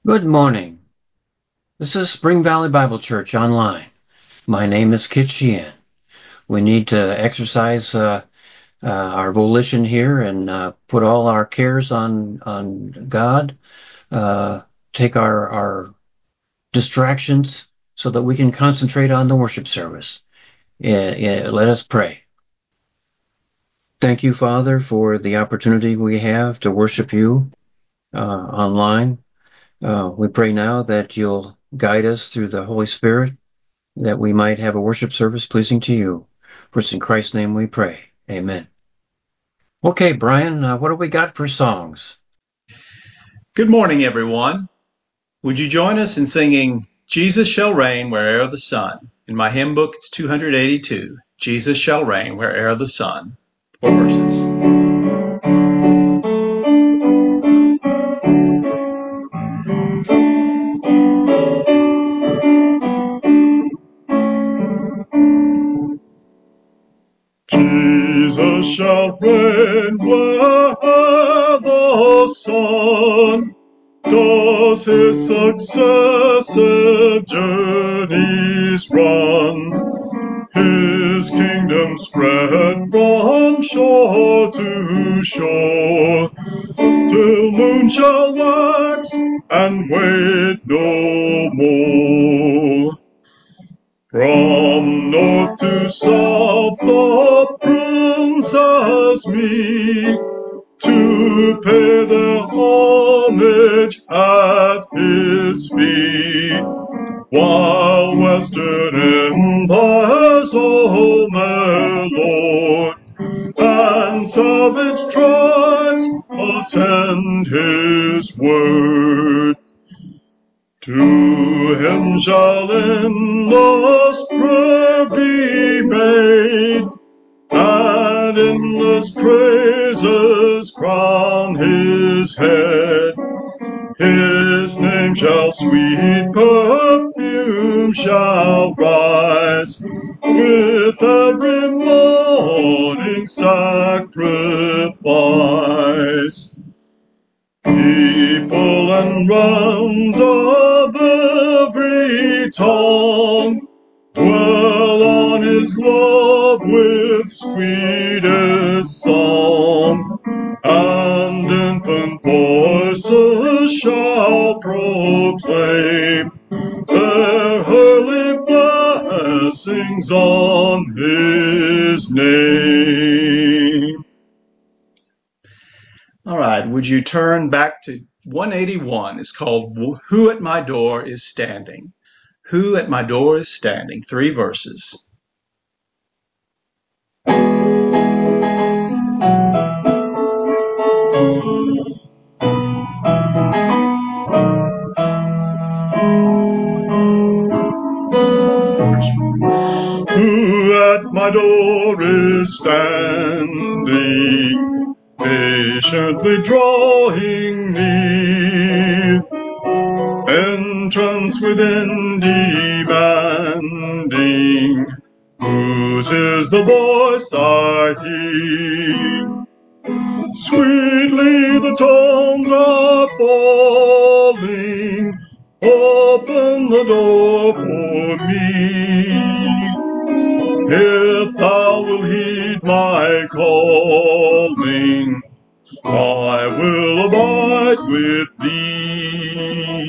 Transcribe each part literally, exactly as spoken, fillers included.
Good morning. This is Spring Valley Bible Church online. My name is Kit Sheehan. We need to exercise uh, uh, our volition here and uh, put all our cares on on God. Uh, take our our distractions so that we can concentrate on the worship service. Yeah, yeah, let us pray. Thank you, Father, for the opportunity we have to worship you uh, online. Uh, we pray now that you'll guide us through the Holy Spirit, that we might have a worship service pleasing to you. For it's in Christ's name we pray. Amen. Okay, Brian, uh, what do we got for songs? Good morning, everyone. Would you join us in singing Jesus Shall Reign Where'er the Sun? In my hymn book, it's two hundred eighty-two. Jesus Shall Reign Where'er the Sun. Four verses. Jesus shall reign where the sun does his successive journeys run. His kingdom spread from shore to shore, till moon shall wax and wait no more. From north to south the princes meet, to pay their homage at his feet, while western empires, O my Lord, and savage tribes attend his word. To him shall endless prayer be made, and endless praises crown his head. His name shall sweet perfume shall rise with every morning sacrifice. People and realms of every tongue dwell on his love with sweetest song, and infant voices shall proclaim their early blessings on his name. All right, would you turn back to one eighty-one? It's called Who at My Door is Standing? Who at My Door is Standing? Three verses. Who at my door is standing, patiently drawing near, entrance within demanding, whose is the voice I hear? Sweetly the tones are falling, open the door for me. If thou wilt heed my calling, I will abide with thee.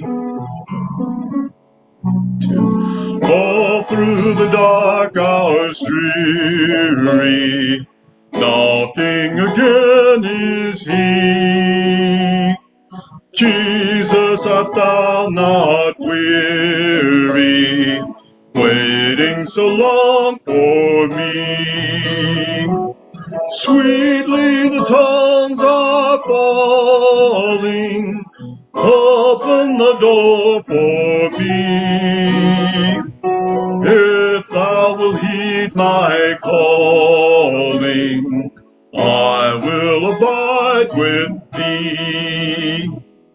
All through the dark hours dreary, knocking again is he. Jesus, art thou not weary, waiting so long for me? Sweetly the tones are falling, open the door for me. If thou wilt heed my calling, I will abide with thee.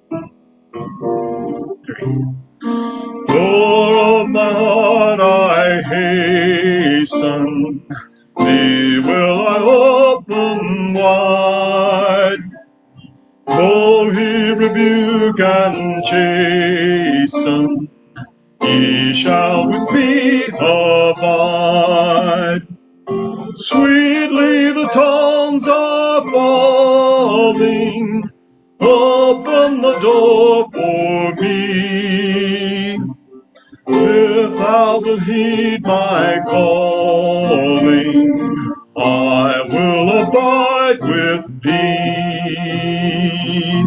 Three. Door of my heart, I hasten, thee will I open wide. Though he rebuke and chasten, he shall with me abide. Sweetly the tongues are falling, open the door for me. If thou wilt heed my calling, I will abide with thee.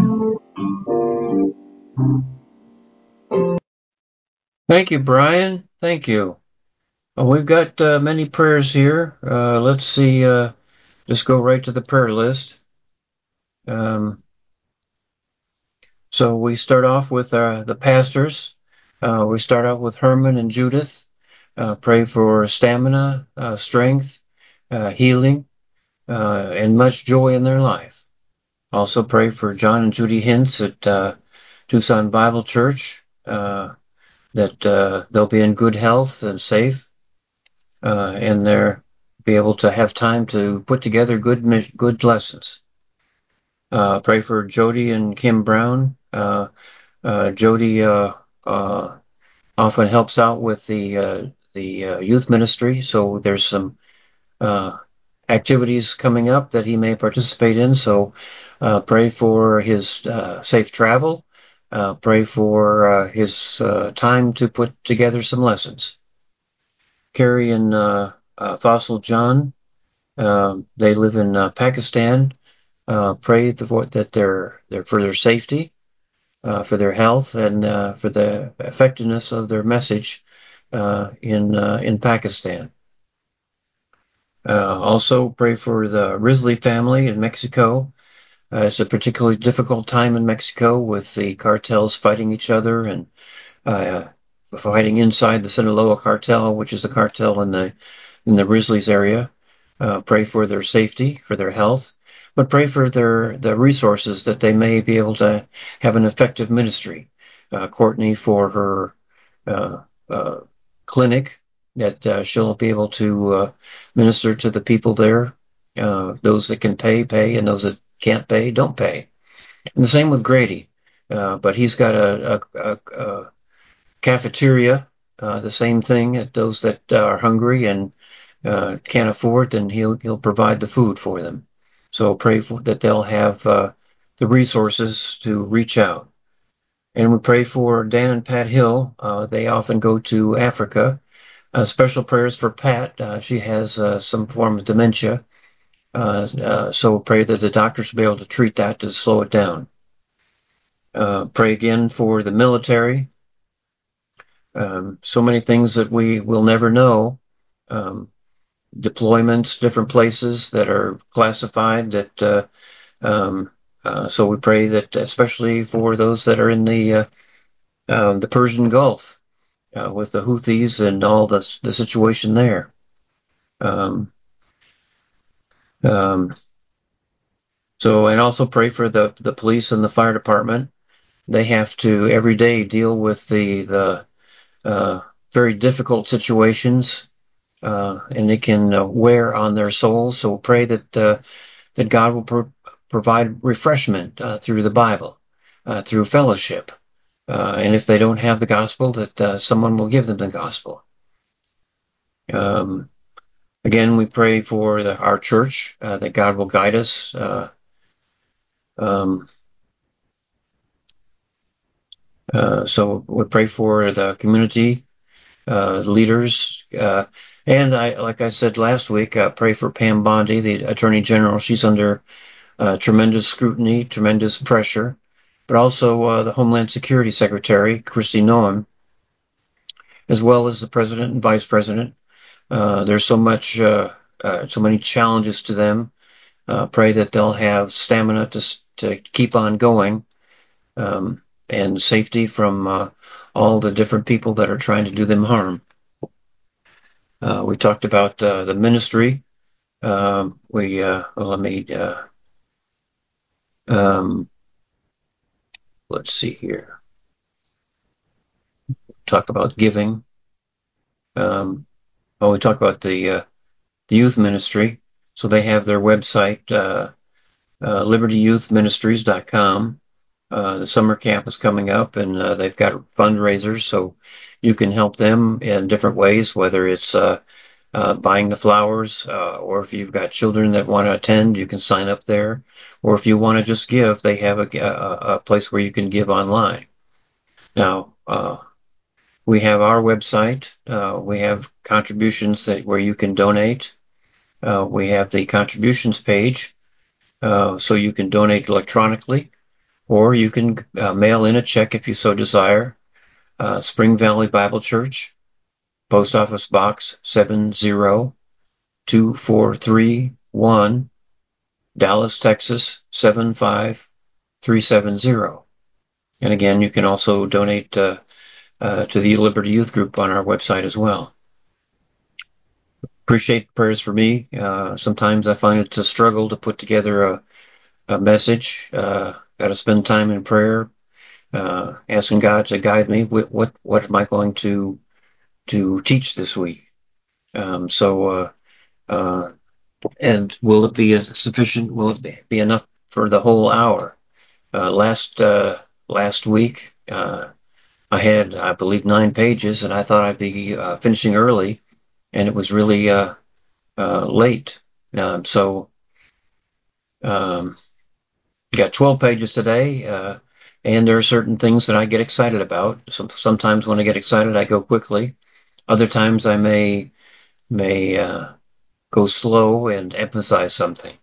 Thank you, Brian. Thank you. Well, we've got uh, many prayers here. Uh, let's see. Uh, just go right to the prayer list. Um, so we start off with uh, the pastors. Uh, we start out with Herman and Judith. Uh, pray for stamina, uh, strength, uh, healing, uh, and much joy in their life. Also pray for John and Judy Hintz at uh, Tucson Bible Church, uh, that uh, they'll be in good health and safe, uh, and they'll be able to have time to put together good good lessons. Uh, pray for Jody and Kim Brown. Uh, uh, Jody uh, uh, often helps out with the uh, the uh, youth ministry, so there's some uh, activities coming up that he may participate in. So uh, pray for his uh, safe travel. Uh, pray for uh, his uh, time to put together some lessons. Carrie and uh, uh, Fossil John, uh, they live in uh, Pakistan. Uh, pray the, that they're, they're for their safety, uh, for their health, and uh, for the effectiveness of their message uh, in uh, in Pakistan. Uh, also, pray for the Risley family in Mexico. Uh, it's a particularly difficult time in Mexico with the cartels fighting each other and uh, fighting inside the Sinaloa cartel, which is the cartel in the in the Risley's area. Uh, pray for their safety, for their health, but pray for their the resources that they may be able to have an effective ministry. Uh, Courtney for her uh, uh, clinic, that uh, she'll be able to uh, minister to the people there. Uh, those that can pay, pay, and those that can't pay, don't pay. And the same with Grady. Uh, but he's got a, a, a, a cafeteria, uh, the same thing. At those that are hungry and uh, can't afford, then he'll he'll provide the food for them. So pray for, that they'll have uh, the resources to reach out. And we pray for Dan and Pat Hill. Uh, they often go to Africa. Uh, special prayers for Pat. Uh, she has uh, some form of dementia. Uh, uh, so pray that the doctors will be able to treat that to slow it down. Uh, pray again for the military. Um, so many things that we will never know. Um, deployments, different places that are classified. That uh, um, uh, so we pray that, especially for those that are in the uh, uh, the Persian Gulf, uh, with the Houthis and all the the situation there. Um, um, so and also pray for the the police and the fire department. They have to every day deal with the the uh, very difficult situations, uh, and it can uh, wear on their souls. So pray that uh, that God will pro- provide refreshment uh, through the Bible, uh, through fellowship, uh, and if they don't have the gospel, that uh, someone will give them the gospel. Um, again, we pray for the, our church, uh, that God will guide us. Uh, um, uh, so we pray for the community uh, leaders. Uh, and I, like I said last week, uh, pray for Pam Bondi, the Attorney General. She's under uh, tremendous scrutiny, tremendous pressure. But also uh, the Homeland Security Secretary, Kristi Noem, as well as the President and Vice President. Uh, there's so much, uh, uh, so many challenges to them. Uh, pray that they'll have stamina to to keep on going, um, and safety from uh, all the different people that are trying to do them harm. Uh, we talked about uh, the ministry. Um, we uh, well, let me uh, um, let's see here. Talk about giving. Um, oh, we talked about the uh, the youth ministry. So they have their website, uh, uh, liberty youth ministries dot com. Uh, the summer camp is coming up, and uh, they've got fundraisers, so you can help them in different ways, whether it's uh, uh, buying the flowers, uh, or if you've got children that want to attend, you can sign up there. Or if you want to just give, they have a, a, a place where you can give online. Now, uh, we have our website. Uh, we have contributions that where you can donate. Uh, we have the contributions page, uh, so you can donate electronically, or you can uh, mail in a check if you so desire. Uh, Spring Valley Bible Church, Post Office Box seven zero two four three one, Dallas, Texas seven five three seven zero. And again, you can also donate uh, uh, to the Liberty Youth Group on our website as well. Appreciate prayers for me. Uh, sometimes I find it a struggle to put together a, a message. Uh, Got to spend time in prayer, uh, asking God to guide me. What what, what am I going to to teach this week? Um, so, uh, uh, and will it be sufficient? Will it be enough for the whole hour? Uh, last uh, last week, uh, I had, I believe, nine pages, and I thought I'd be uh, finishing early, and it was really uh, uh, late. Um, so, um, got twelve pages today, uh, and there are certain things that I get excited about. So sometimes when I get excited, I go quickly. Other times I may may uh, go slow and emphasize something.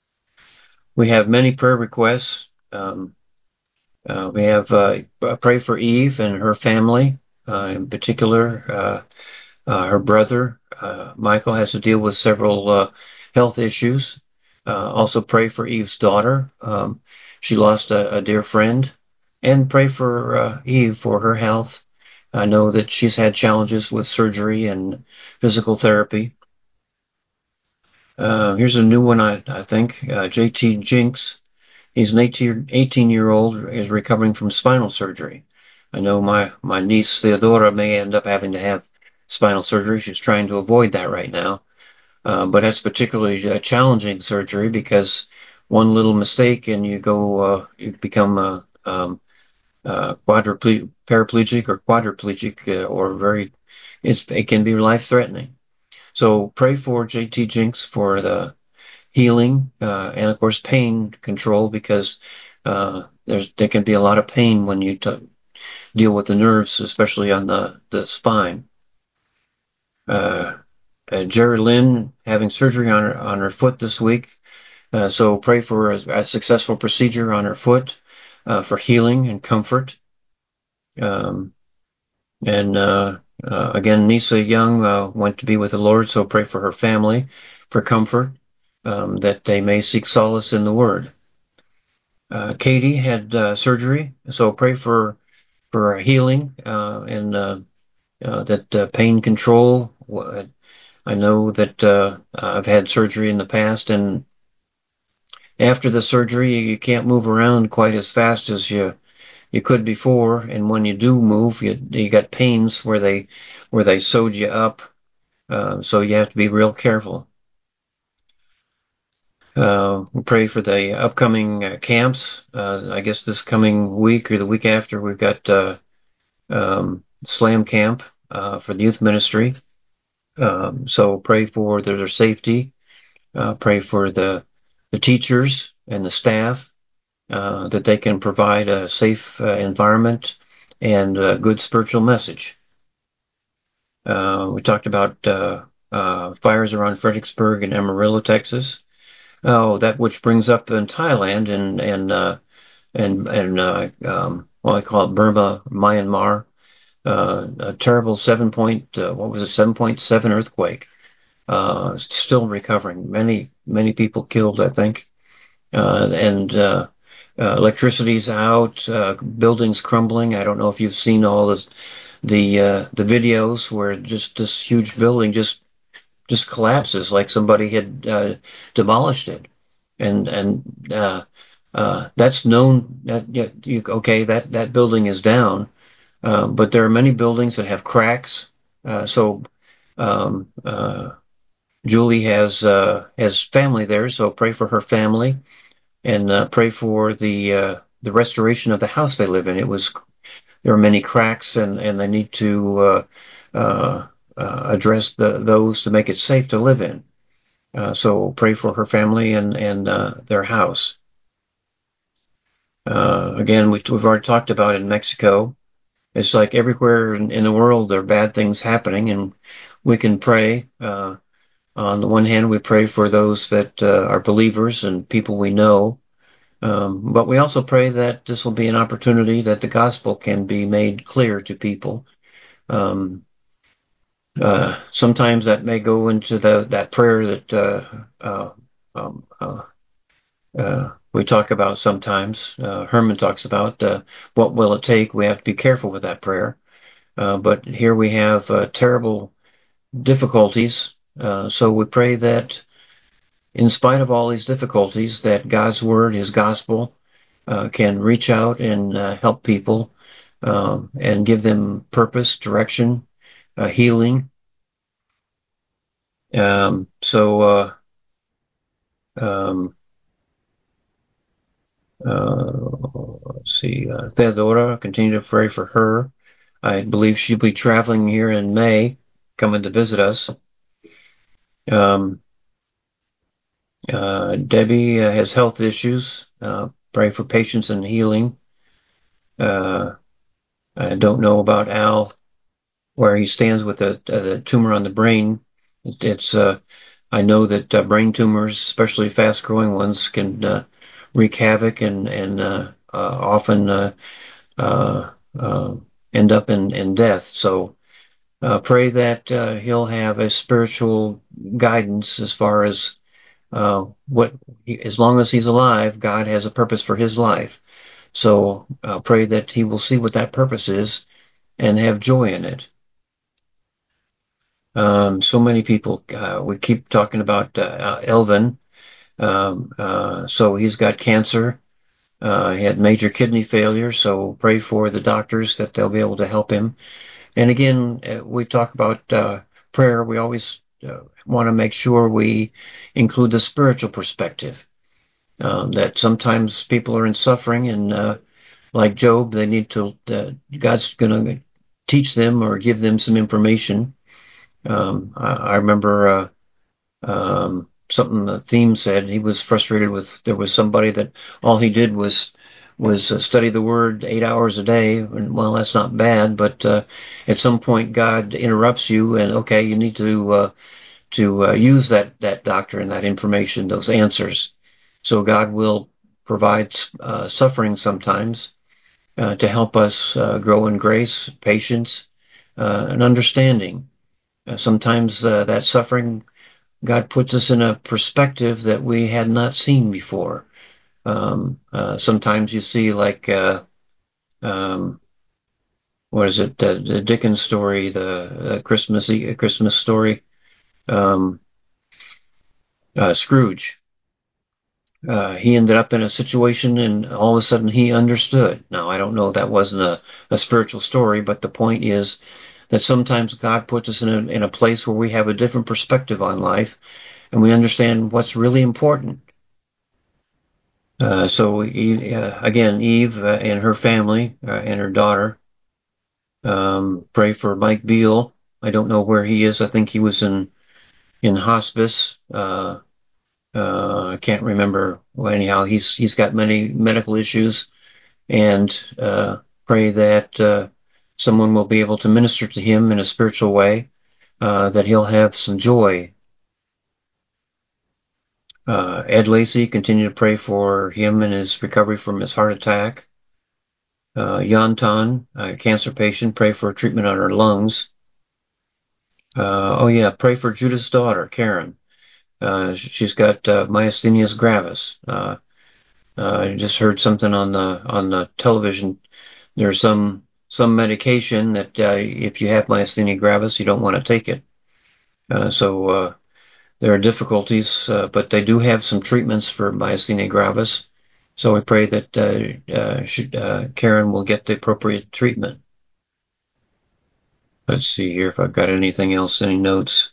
We have many prayer requests. Um, uh, we have uh, pray for Eve and her family, uh, in particular. Uh, uh, her brother, uh, Michael, has to deal with several uh, health issues. Uh, also pray for Eve's daughter. Um, she lost a, a dear friend. And pray for uh, Eve for her health. I know that she's had challenges with surgery and physical therapy. Uh, here's a new one, I, I think. Uh, J T Jinks. He's an eighteen-year-old, is recovering from spinal surgery. I know my, my niece Theodora may end up having to have spinal surgery. She's trying to avoid that right now. Uh, but that's particularly a challenging surgery because one little mistake and you go, uh, you become a um, uh, quadruple- paraplegic or quadriplegic, uh, or very, it's, it can be life-threatening. So pray for J T Jinks for the healing, uh, and of course pain control, because uh, there's there can be a lot of pain when you t- deal with the nerves, especially on the the spine. Uh, uh, Jerry Lynn having surgery on her on her foot this week, uh, so pray for a, a successful procedure on her foot, uh, for healing and comfort. Um, and uh, uh, again, Nisa Young uh, went to be with the Lord, so pray for her family, for comfort, um, that they may seek solace in the Word. Uh, Katie had uh, surgery, so pray for for healing, uh, and uh, uh, that uh, pain control. I know that uh, I've had surgery in the past, and after the surgery, you can't move around quite as fast as you you could before. And when you do move, you you got pains where they where they sewed you up, uh, so you have to be real careful. Uh, we pray for the upcoming uh, camps. Uh, I guess this coming week or the week after, we've got uh, um, Slam Camp uh, for the youth ministry. Um, so pray for their, their safety. Uh, pray for the the teachers and the staff, uh, that they can provide a safe uh, environment and a good spiritual message. Uh, we talked about uh, uh, fires around Fredericksburg and Amarillo, Texas. Oh, that which brings up in Thailand and and uh, and and uh, um, what I call it Burma, Myanmar. Uh, a terrible seven point uh, what was it seven point seven earthquake. Uh, still recovering. Many many people killed, I think. Uh, and uh, uh, electricity's out. Uh, buildings crumbling. I don't know if you've seen all this, the uh, the videos where just this huge building just just collapses like somebody had uh, demolished it, and and uh, uh, that's known. That yeah, you, okay, that that building is down, uh, but there are many buildings that have cracks. Uh, so um, uh, Julie has uh, has family there, so pray for her family and uh, pray for the uh, the restoration of the house they live in. It was there are many cracks, and and they need to uh, uh, uh, address the those to make it safe to live in. Uh, so pray for her family and and uh, their house. Uh, again, we, we've already talked about in Mexico. It's like everywhere in, in the world there are bad things happening, and we can pray. Uh, on the one hand, we pray for those that uh, are believers and people we know, um, but we also pray that this will be an opportunity that the gospel can be made clear to people. Um, uh, sometimes that may go into the that prayer that uh, uh, um, uh, uh, we talk about sometimes. Uh, Herman talks about uh, what will it take. We have to be careful with that prayer. Uh, but here we have uh, terrible difficulties. Uh, so we pray that in spite of all these difficulties, that God's word, his gospel, uh, can reach out and uh, help people um, and give them purpose, direction, uh, healing. Um, so, uh, um, uh, let's see, uh, Theodora, continue to pray for her. I believe she'll be traveling here in May, coming to visit us. Um, uh, Debbie uh, has health issues. Uh, pray for patience and healing. Uh, I don't know about Al, where he stands with the, uh, the tumor on the brain. It, it's uh, I know that uh, brain tumors, especially fast-growing ones, can uh, wreak havoc and and uh, uh, often uh, uh, uh, end up in, in death. So uh, pray that uh, he'll have a spiritual guidance as far as uh, what, as long as he's alive, God has a purpose for his life. So uh, pray that he will see what that purpose is and have joy in it. Um, so many people, uh, we keep talking about uh, Elvin. Um, uh, so he's got cancer. Uh, he had major kidney failure, so pray for the doctors that they'll be able to help him. And again, uh, we talk about uh, prayer. We always uh, want to make sure we include the spiritual perspective. Um, that sometimes people are in suffering, and uh, like Job, they need to. Uh, God's going to teach them or give them some information. Um, I, I remember uh, um, something the theme said. He was frustrated with there was somebody that all he did was was uh, study the Word eight hours a day. And, well, that's not bad, but uh, at some point God interrupts you, and okay, you need to uh, to uh, use that that doctrine, that information, those answers. So God will provide uh, suffering sometimes uh, to help us uh, grow in grace, patience, uh, and understanding. Uh, sometimes uh, that suffering, God puts us in a perspective that we had not seen before. Um, uh, sometimes you see, like, uh, um, what is it, the, the Dickens story, the uh, Christmas Christmas story, um, uh, Scrooge. Uh, he ended up in a situation, and all of a sudden he understood. Now, I don't know, that wasn't a, a spiritual story, but the point is that sometimes God puts us in a, in a place where we have a different perspective on life, and we understand what's really important. Uh, so, uh, again, Eve uh, and her family uh, and her daughter. Um, pray for Mike Beal. I don't know where he is. I think he was in in hospice. Uh, uh, I can't remember. Well, anyhow, he's he's got many medical issues, and uh, pray that uh, someone will be able to minister to him in a spiritual way, uh, that he'll have some joy. Uh, Ed Lacey, continue to pray for him and his recovery from his heart attack. Uh, Yantan, a cancer patient, pray for treatment on her lungs. Uh, oh yeah, pray for Judith's daughter, Karen. Uh, she's got uh, myasthenia gravis. Uh, uh, I just heard something on the on the television. There's some some medication that uh, if you have myasthenia gravis, you don't want to take it. Uh, so uh, there are difficulties, uh, but they do have some treatments for myasthenia gravis. So we pray that uh, uh, should, uh, Karen will get the appropriate treatment. Let's see here if I've got anything else, any notes.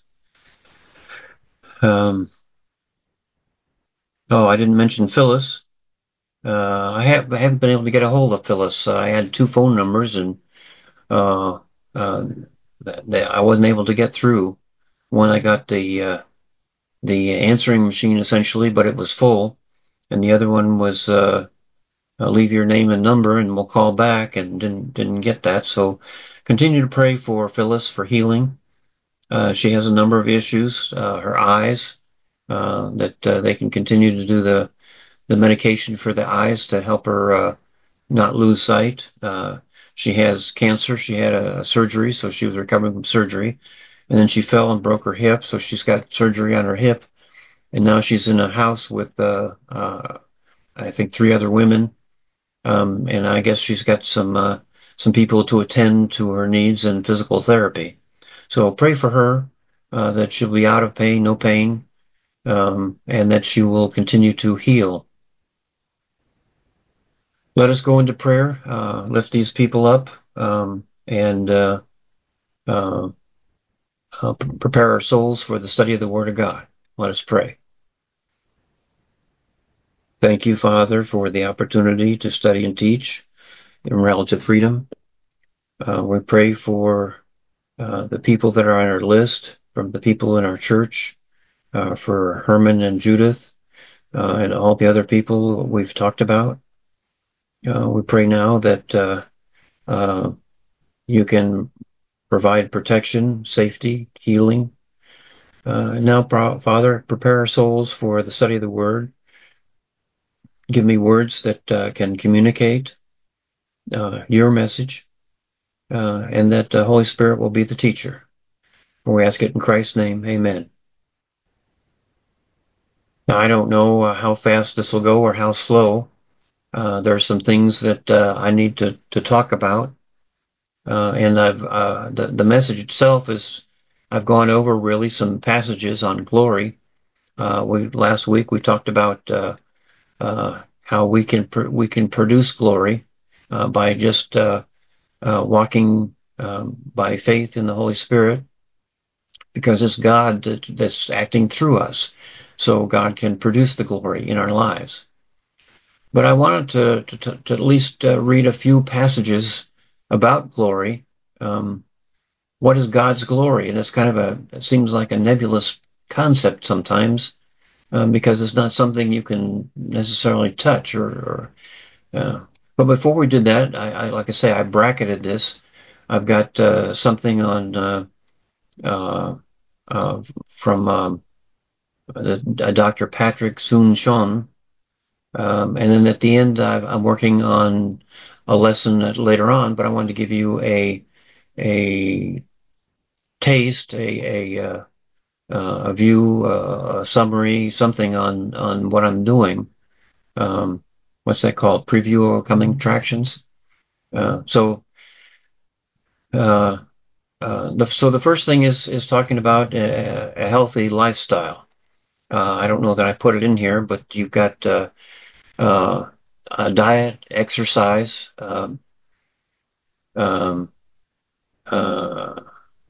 Um, oh, I didn't mention Phyllis. Uh, I, have, I haven't been able to get a hold of Phyllis. Uh, I had two phone numbers, and uh, uh, that, that I wasn't able to get through. One, I got the uh, the answering machine essentially, but it was full, and the other one was uh, uh, leave your name and number, and we'll call back, and didn't didn't get that. So, continue to pray for Phyllis for healing. Uh, she has a number of issues. Uh, her eyes, uh, that uh, they can continue to do the the medication for the eyes to help her uh, not lose sight. Uh, she has cancer. She had a, a surgery, so she was recovering from surgery. And then she fell and broke her hip, so she's got surgery on her hip. And now she's in a house with, uh, uh, I think, three other women. Um, and I guess she's got some uh, some people to attend to her needs and physical therapy. So pray for her, uh, that she'll be out of pain, no pain, um, and that she will continue to heal. Let us go into prayer, uh, lift these people up, um, and uh, uh, uh, prepare our souls for the study of the Word of God. Let us pray. Thank you, Father, for the opportunity to study and teach in relative freedom. Uh, we pray for uh, the people that are on our list, from the people in our church, uh, for Herman and Judith, uh, and all the other people we've talked about. Uh, we pray now that uh, uh, you can provide protection, safety, healing. Uh, now, Father, prepare our souls for the study of the Word. Give me words that uh, can communicate uh, your message, uh, and that the Holy Spirit will be the teacher. We ask it in Christ's name. Amen. Now, I don't know uh, how fast this will go or how slow. Uh, there are some things that uh, I need to, to talk about. Uh, and I've uh, the, the message itself is, I've gone over really some passages on glory. Uh, we last week we talked about uh, uh, how we can pr- we can produce glory uh, by just uh, uh, walking um, by faith in the Holy Spirit, because it's God that, that's acting through us, so God can produce the glory in our lives. But I wanted to to, to at least uh, read a few passages about glory. Um, what is God's glory? And it's kind of a, it seems like a nebulous concept sometimes, um, because it's not something you can necessarily touch or, or uh, but before we did that, I, I like I say, I bracketed this. I've got uh, something on uh, uh, uh, from um, the, uh, Doctor Patrick Soon-Shiong, um, and then at the end, I've, I'm working on a lesson later on. But I wanted to give you a a taste, a a, uh, uh, a view, uh, a summary, something on on what I'm doing. Um, what's that called? Preview of coming attractions. Uh, so, uh, uh, the, so the first thing is is talking about a, a healthy lifestyle. Uh, I don't know that I put it in here, but you've got uh, uh, a diet, exercise, um, um, uh,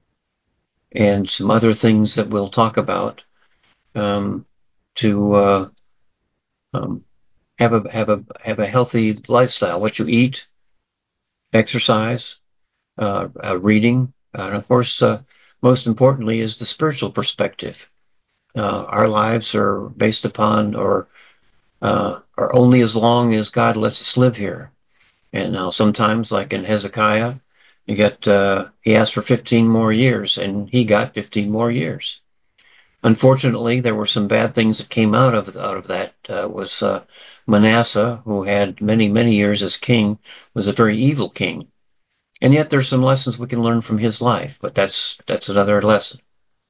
and some other things that we'll talk about, um, to uh, um, have a have a have a healthy lifestyle. What you eat, exercise, uh, uh, reading, and of course, uh, most importantly, is the spiritual perspective. Uh, our lives are based upon, or uh, are only as long as God lets us live here. And now, sometimes, like in Hezekiah, you get uh, he asked for fifteen more years, and he got fifteen more years. Unfortunately, there were some bad things that came out of out of that. Uh, was uh, Manasseh, who had many many years as king, was a very evil king. And yet there's some lessons we can learn from his life, but that's that's another lesson.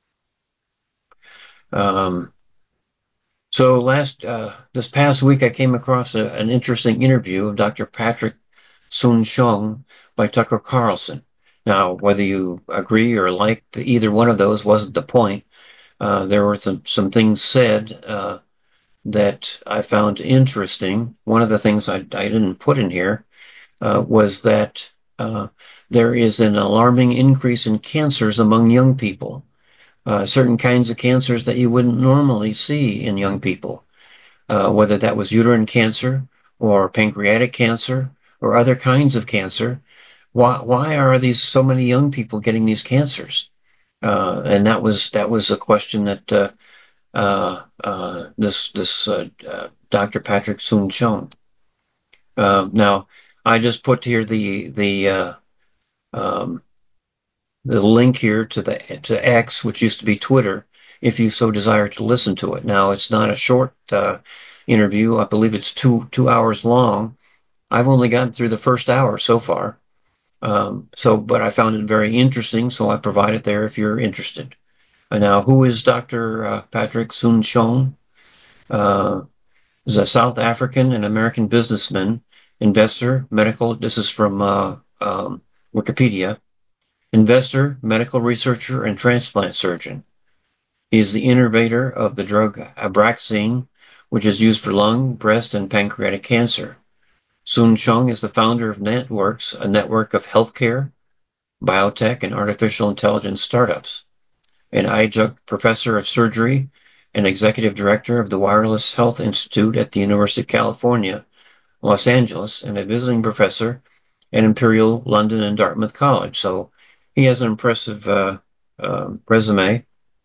Um, so last uh, this past week, I came across a, an interesting interview of Doctor Patrick Soon-Shiong by Tucker Carlson. Now, whether you agree or like the, either one of those wasn't the point. Uh, there were some, some things said uh, that I found interesting. One of the things I, I didn't put in here uh, was that uh, there is an alarming increase in cancers among young people, uh, certain kinds of cancers that you wouldn't normally see in young people, uh, whether that was uterine cancer or pancreatic cancer or other kinds of cancer. Why, why are these so many young people getting these cancers? Uh, and that was that was a question that uh, uh, uh, this this uh, uh, Doctor Patrick Soon-Shiong. Uh, now, I just put here the the uh, um, the link here to the to X, which used to be Twitter, if you so desire to listen to it. Now, it's not a short uh, interview. I believe it's two two hours long. I've only gotten through the first hour so far. Um, so, but I found it very interesting, so I provide it there if you're interested. Uh, now, who is Doctor Uh, Patrick Soon-Shiong? Uh, is a South African and American businessman, investor, medical. This is from uh, um, Wikipedia. Investor, medical researcher, and transplant surgeon. He is the innovator of the drug Abraxane, which is used for lung, breast, and pancreatic cancer. Soon-Shiong is the founder of Networks, a network of healthcare, biotech, and artificial intelligence startups, an adjunct professor of surgery and executive director of the Wireless Health Institute at the University of California, Los Angeles, and a visiting professor at Imperial London and Dartmouth College. So he has an impressive uh, uh, resume.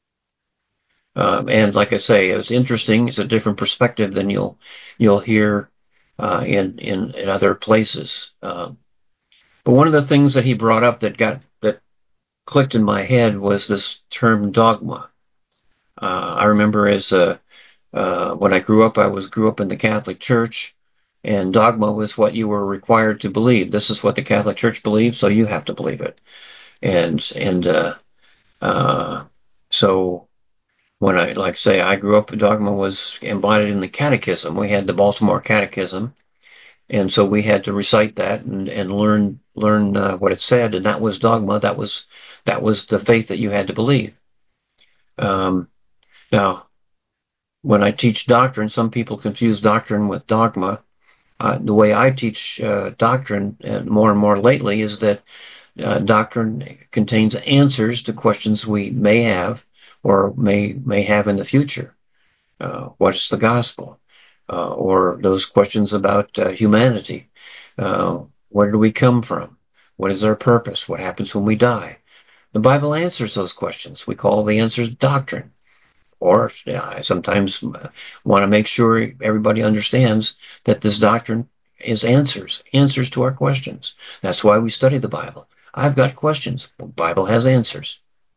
Um, and like I say, it's interesting. It's a different perspective than you'll you'll hear uh, in, in in other places. Um, but one of the things that he brought up that got that clicked in my head was this term dogma. Uh, I remember as uh, uh, when I grew up, I was grew up in the Catholic Church, and dogma was what you were required to believe. This is what the Catholic Church believes, so you have to believe it. And and uh, uh, so when I like say I grew up, dogma was embodied in the Catechism. We had the Baltimore Catechism, and so we had to recite that and and learn learn uh, what it said, and that was dogma. That was that was the faith that you had to believe. Um, now, when I teach doctrine, some people confuse doctrine with dogma. Uh, the way I teach uh, doctrine, and more and more lately, is that uh, doctrine contains answers to questions we may have or may may have in the future. Uh, what is the gospel? Uh, or those questions about uh, humanity. Uh, where do we come from? What is our purpose? What happens when we die? The Bible answers those questions. We call the answers doctrine. Or yeah, I sometimes want to make sure everybody understands that this doctrine is answers, answers to our questions. That's why we study the Bible. I've got questions. The Bible has answers.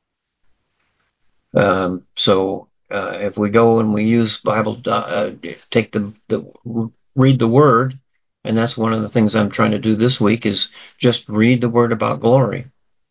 Um, so uh, if we go and we use Bible, uh, take the, the read the Word, and that's one of the things I'm trying to do this week is just read the Word about glory.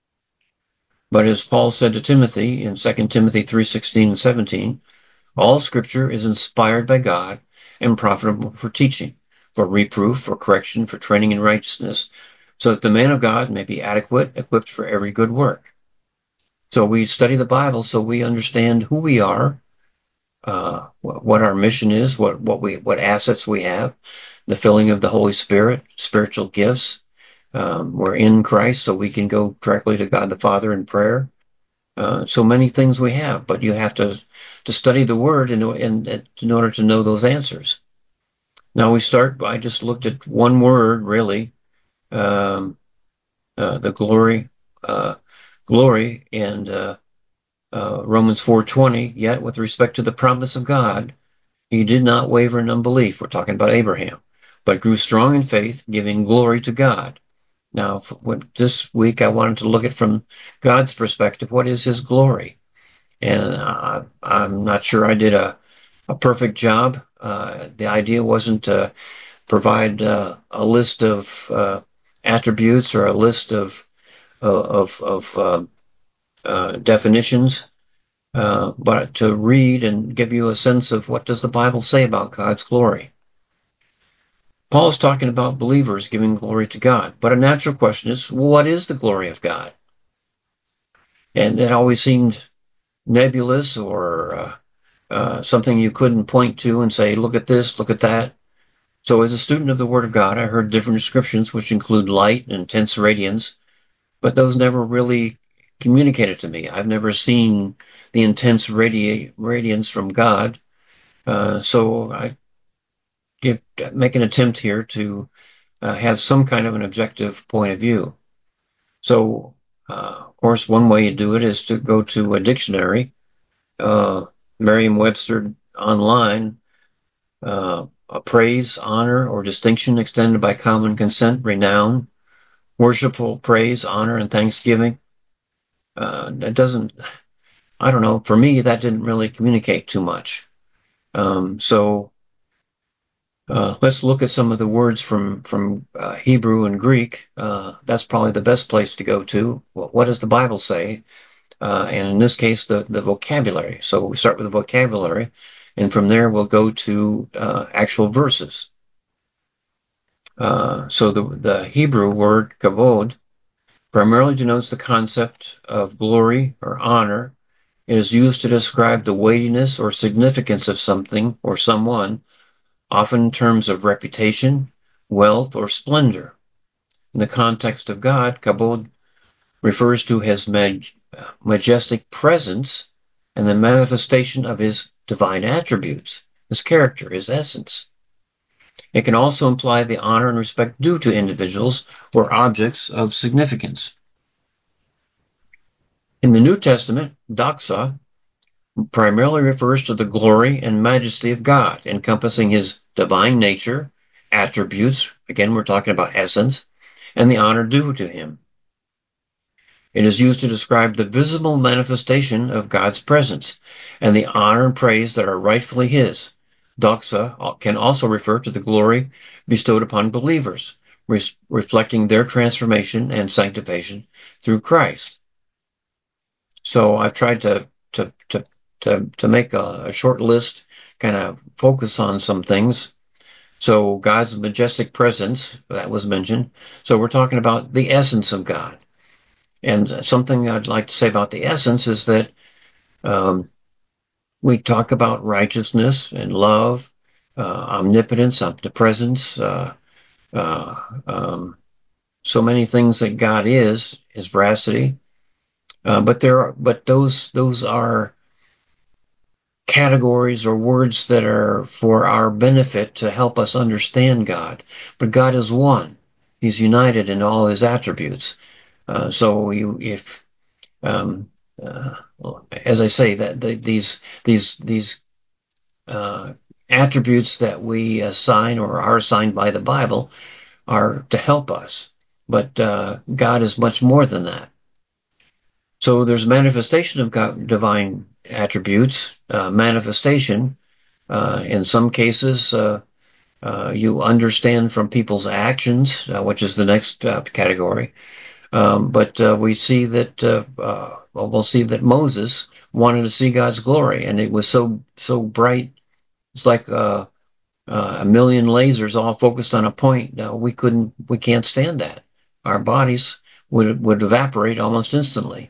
But as Paul said to Timothy in Second Timothy three sixteen and seventeen, all Scripture is inspired by God and profitable for teaching, for reproof, for correction, for training in righteousness, so that the man of God may be adequate, equipped for every good work. So we study the Bible so we understand who we are, uh, what our mission is, what what we what assets we have, the filling of the Holy Spirit, spiritual gifts. Um, we're in Christ, so we can go directly to God the Father in prayer. Uh, so many things we have, but you have to to study the Word in, in, in order to know those answers. Now we start. I just looked at one word, really, um, uh, the glory, uh, glory, and uh, uh, Romans four twenty. Yet, with respect to the promise of God, he did not waver in unbelief. We're talking about Abraham, but grew strong in faith, giving glory to God. Now, this week I wanted to look at from God's perspective. What is His glory? And uh, I'm not sure I did a, a perfect job. Uh, the idea wasn't to provide uh, a list of uh, attributes or a list of of, of uh, uh, definitions, uh, but to read and give you a sense of what does the Bible say about God's glory. Paul's talking about believers giving glory to God, but a natural question is, what is the glory of God? And it always seemed nebulous or uh, uh, something you couldn't point to and say, look at this, look at that. So as a student of the Word of God, I heard different descriptions which include light and intense radiance, but those never really communicated to me. I've never seen the intense radi- radiance from God. Uh, so I give, make an attempt here to uh, have some kind of an objective point of view. So, uh, of course, one way you do it is to go to a dictionary, uh, Merriam-Webster online, uh, a praise, honor, or distinction extended by common consent, renown, worshipful praise, honor, and thanksgiving. Uh, that doesn't, I don't know, for me, that didn't really communicate too much. Um, so uh, let's look at some of the words from, from uh, Hebrew and Greek. Uh, that's probably the best place to go to. Well, what does the Bible say? Uh, and in this case, the, the vocabulary. So we start with the vocabulary, and from there we'll go to uh, actual verses. Uh, so the, the Hebrew word kavod primarily denotes the concept of glory or honor. It is used to describe the weightiness or significance of something or someone, often in terms of reputation, wealth, or splendor. In the context of God, kavod refers to his mag- majestic presence and the manifestation of his divine attributes, his character, his essence. It can also imply the honor and respect due to individuals or objects of significance. In the New Testament, doxa primarily refers to the glory and majesty of God, encompassing his divine nature, attributes, again we're talking about essence, and the honor due to him. It is used to describe the visible manifestation of God's presence and the honor and praise that are rightfully his. Doxa can also refer to the glory bestowed upon believers, re- reflecting their transformation and sanctification through Christ. So I've tried to to to to, to make a, a short list, kind of focus on some things. So God's majestic presence, that was mentioned. So we're talking about the essence of God. And something I'd like to say about the essence is that um, we talk about righteousness and love, uh, omnipotence, omnipresence, uh, uh, um, so many things that God is, his veracity. Uh, but there are, but those those are categories or words that are for our benefit to help us understand God. But God is one; He's united in all His attributes. Uh, so you, if um, uh, as I say, that the, these these these uh, attributes that we assign or are assigned by the Bible are to help us, but uh, God is much more than that. So there's manifestation of God, divine attributes, uh, manifestation. Uh, in some cases, uh, uh, you understand from people's actions, uh, which is the next uh, category. Um, but uh, we see that uh, uh, well, we'll see that Moses wanted to see God's glory, and it was so so bright. It's like uh, uh, a million lasers all focused on a point. Now we couldn't, we can't stand that. Our bodies would would evaporate almost instantly.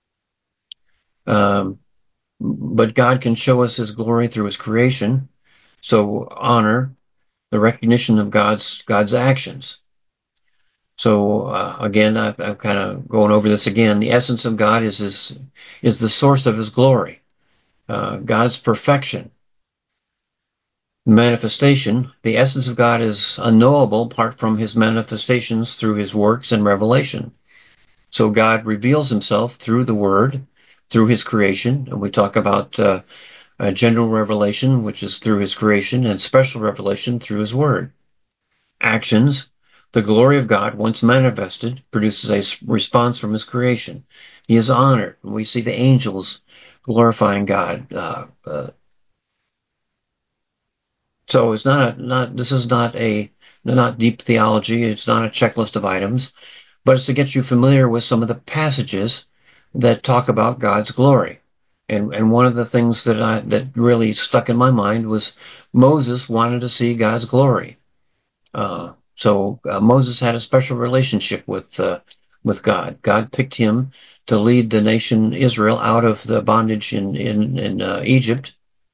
Um, but God can show us His glory through His creation. So honor, the recognition of God's God's actions. So uh, again, I've, I'm kind of going over this again. The essence of God is his, is the source of His glory, uh, God's perfection. Manifestation, the essence of God is unknowable apart from His manifestations through His works and revelation. So God reveals Himself through the Word, through His creation, and we talk about uh, uh, general revelation, which is through His creation, and special revelation through His Word. Actions, the glory of God, once manifested, produces a response from His creation. He is honored. We see the angels glorifying God. Uh, uh, so it's not a, not this is not a not deep theology. It's not a checklist of items, but it's to get you familiar with some of the passages that talk about God's glory. And and one of the things that I that really stuck in my mind was Moses wanted to see God's glory. Uh, so uh, Moses had a special relationship with uh, with God. God picked him to lead the nation Israel out of the bondage in in, in uh, Egypt,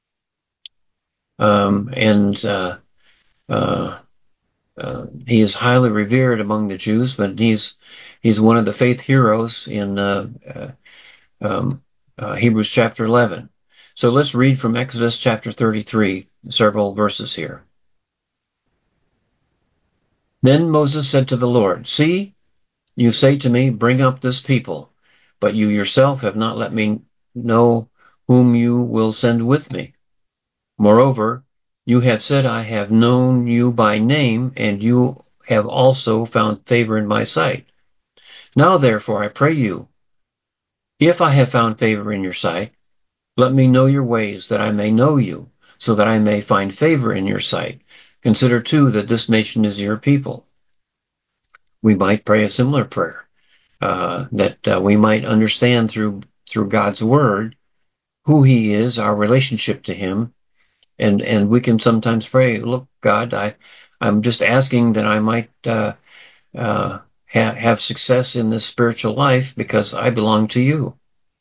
um, and uh, uh, uh, he is highly revered among the Jews. But he's he's one of the faith heroes in uh, uh, um, uh, Hebrews chapter eleven. So let's read from Exodus chapter thirty-three, several verses here. Then Moses said to the Lord, See, you say to me, Bring up this people, but you yourself have not let me know whom you will send with me. Moreover, you have said, I have known you by name, and you have also found favor in my sight. Now therefore I pray you, if I have found favor in your sight, let me know your ways, that I may know you, so that I may find favor in your sight. Consider too that this nation is your people. We might pray a similar prayer, uh, that uh, we might understand through through God's word who He is, our relationship to Him, and and we can sometimes pray, look, God, I I'm just asking that I might uh, uh, ha- have success in this spiritual life because I belong to you.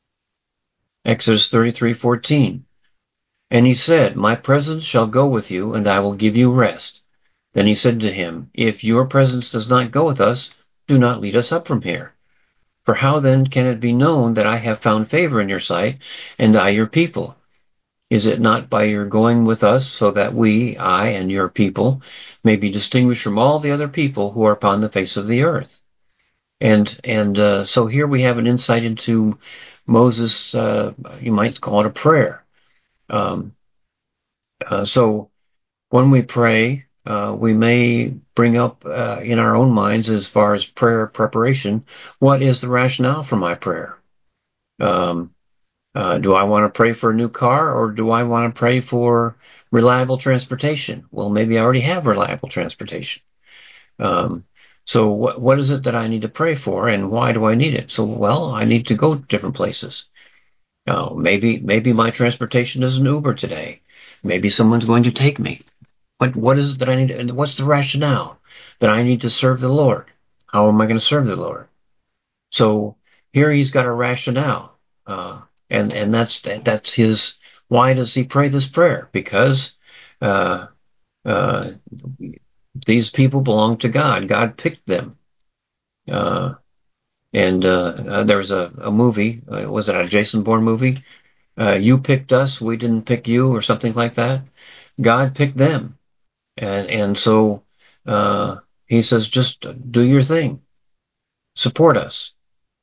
Exodus thirty-three fourteen. And he said, My presence shall go with you, and I will give you rest. Then he said to him, If your presence does not go with us, do not lead us up from here. For how then can it be known that I have found favor in your sight, and I your people? Is it not by your going with us, so that we, I and your people, may be distinguished from all the other people who are upon the face of the earth? And and uh, so here we have an insight into Moses, uh, you might call it a prayer. Um, uh, so when we pray, uh, we may bring up uh, in our own minds, as far as prayer preparation, what is the rationale for my prayer? Um, uh, do I want to pray for a new car, or do I want to pray for reliable transportation? Well, maybe I already have reliable transportation. Um, so what, what is it that I need to pray for, and why do I need it? So, well, I need to go to different places. Uh, maybe maybe my transportation is an Uber today. Maybe someone's going to take me. But what is it that I need? And what's the rationale that I need to serve the Lord? How am I going to serve the Lord? So here he's got a rationale, uh, and and that's that's his. Why does he pray this prayer? Because uh, uh, these people belong to God. God picked them. Uh, and uh, uh, there was a, a movie. Uh, was it a Jason Bourne movie? Uh, you picked us. We didn't pick you, or something like that. God picked them. And and so uh, he says, just do your thing. Support us.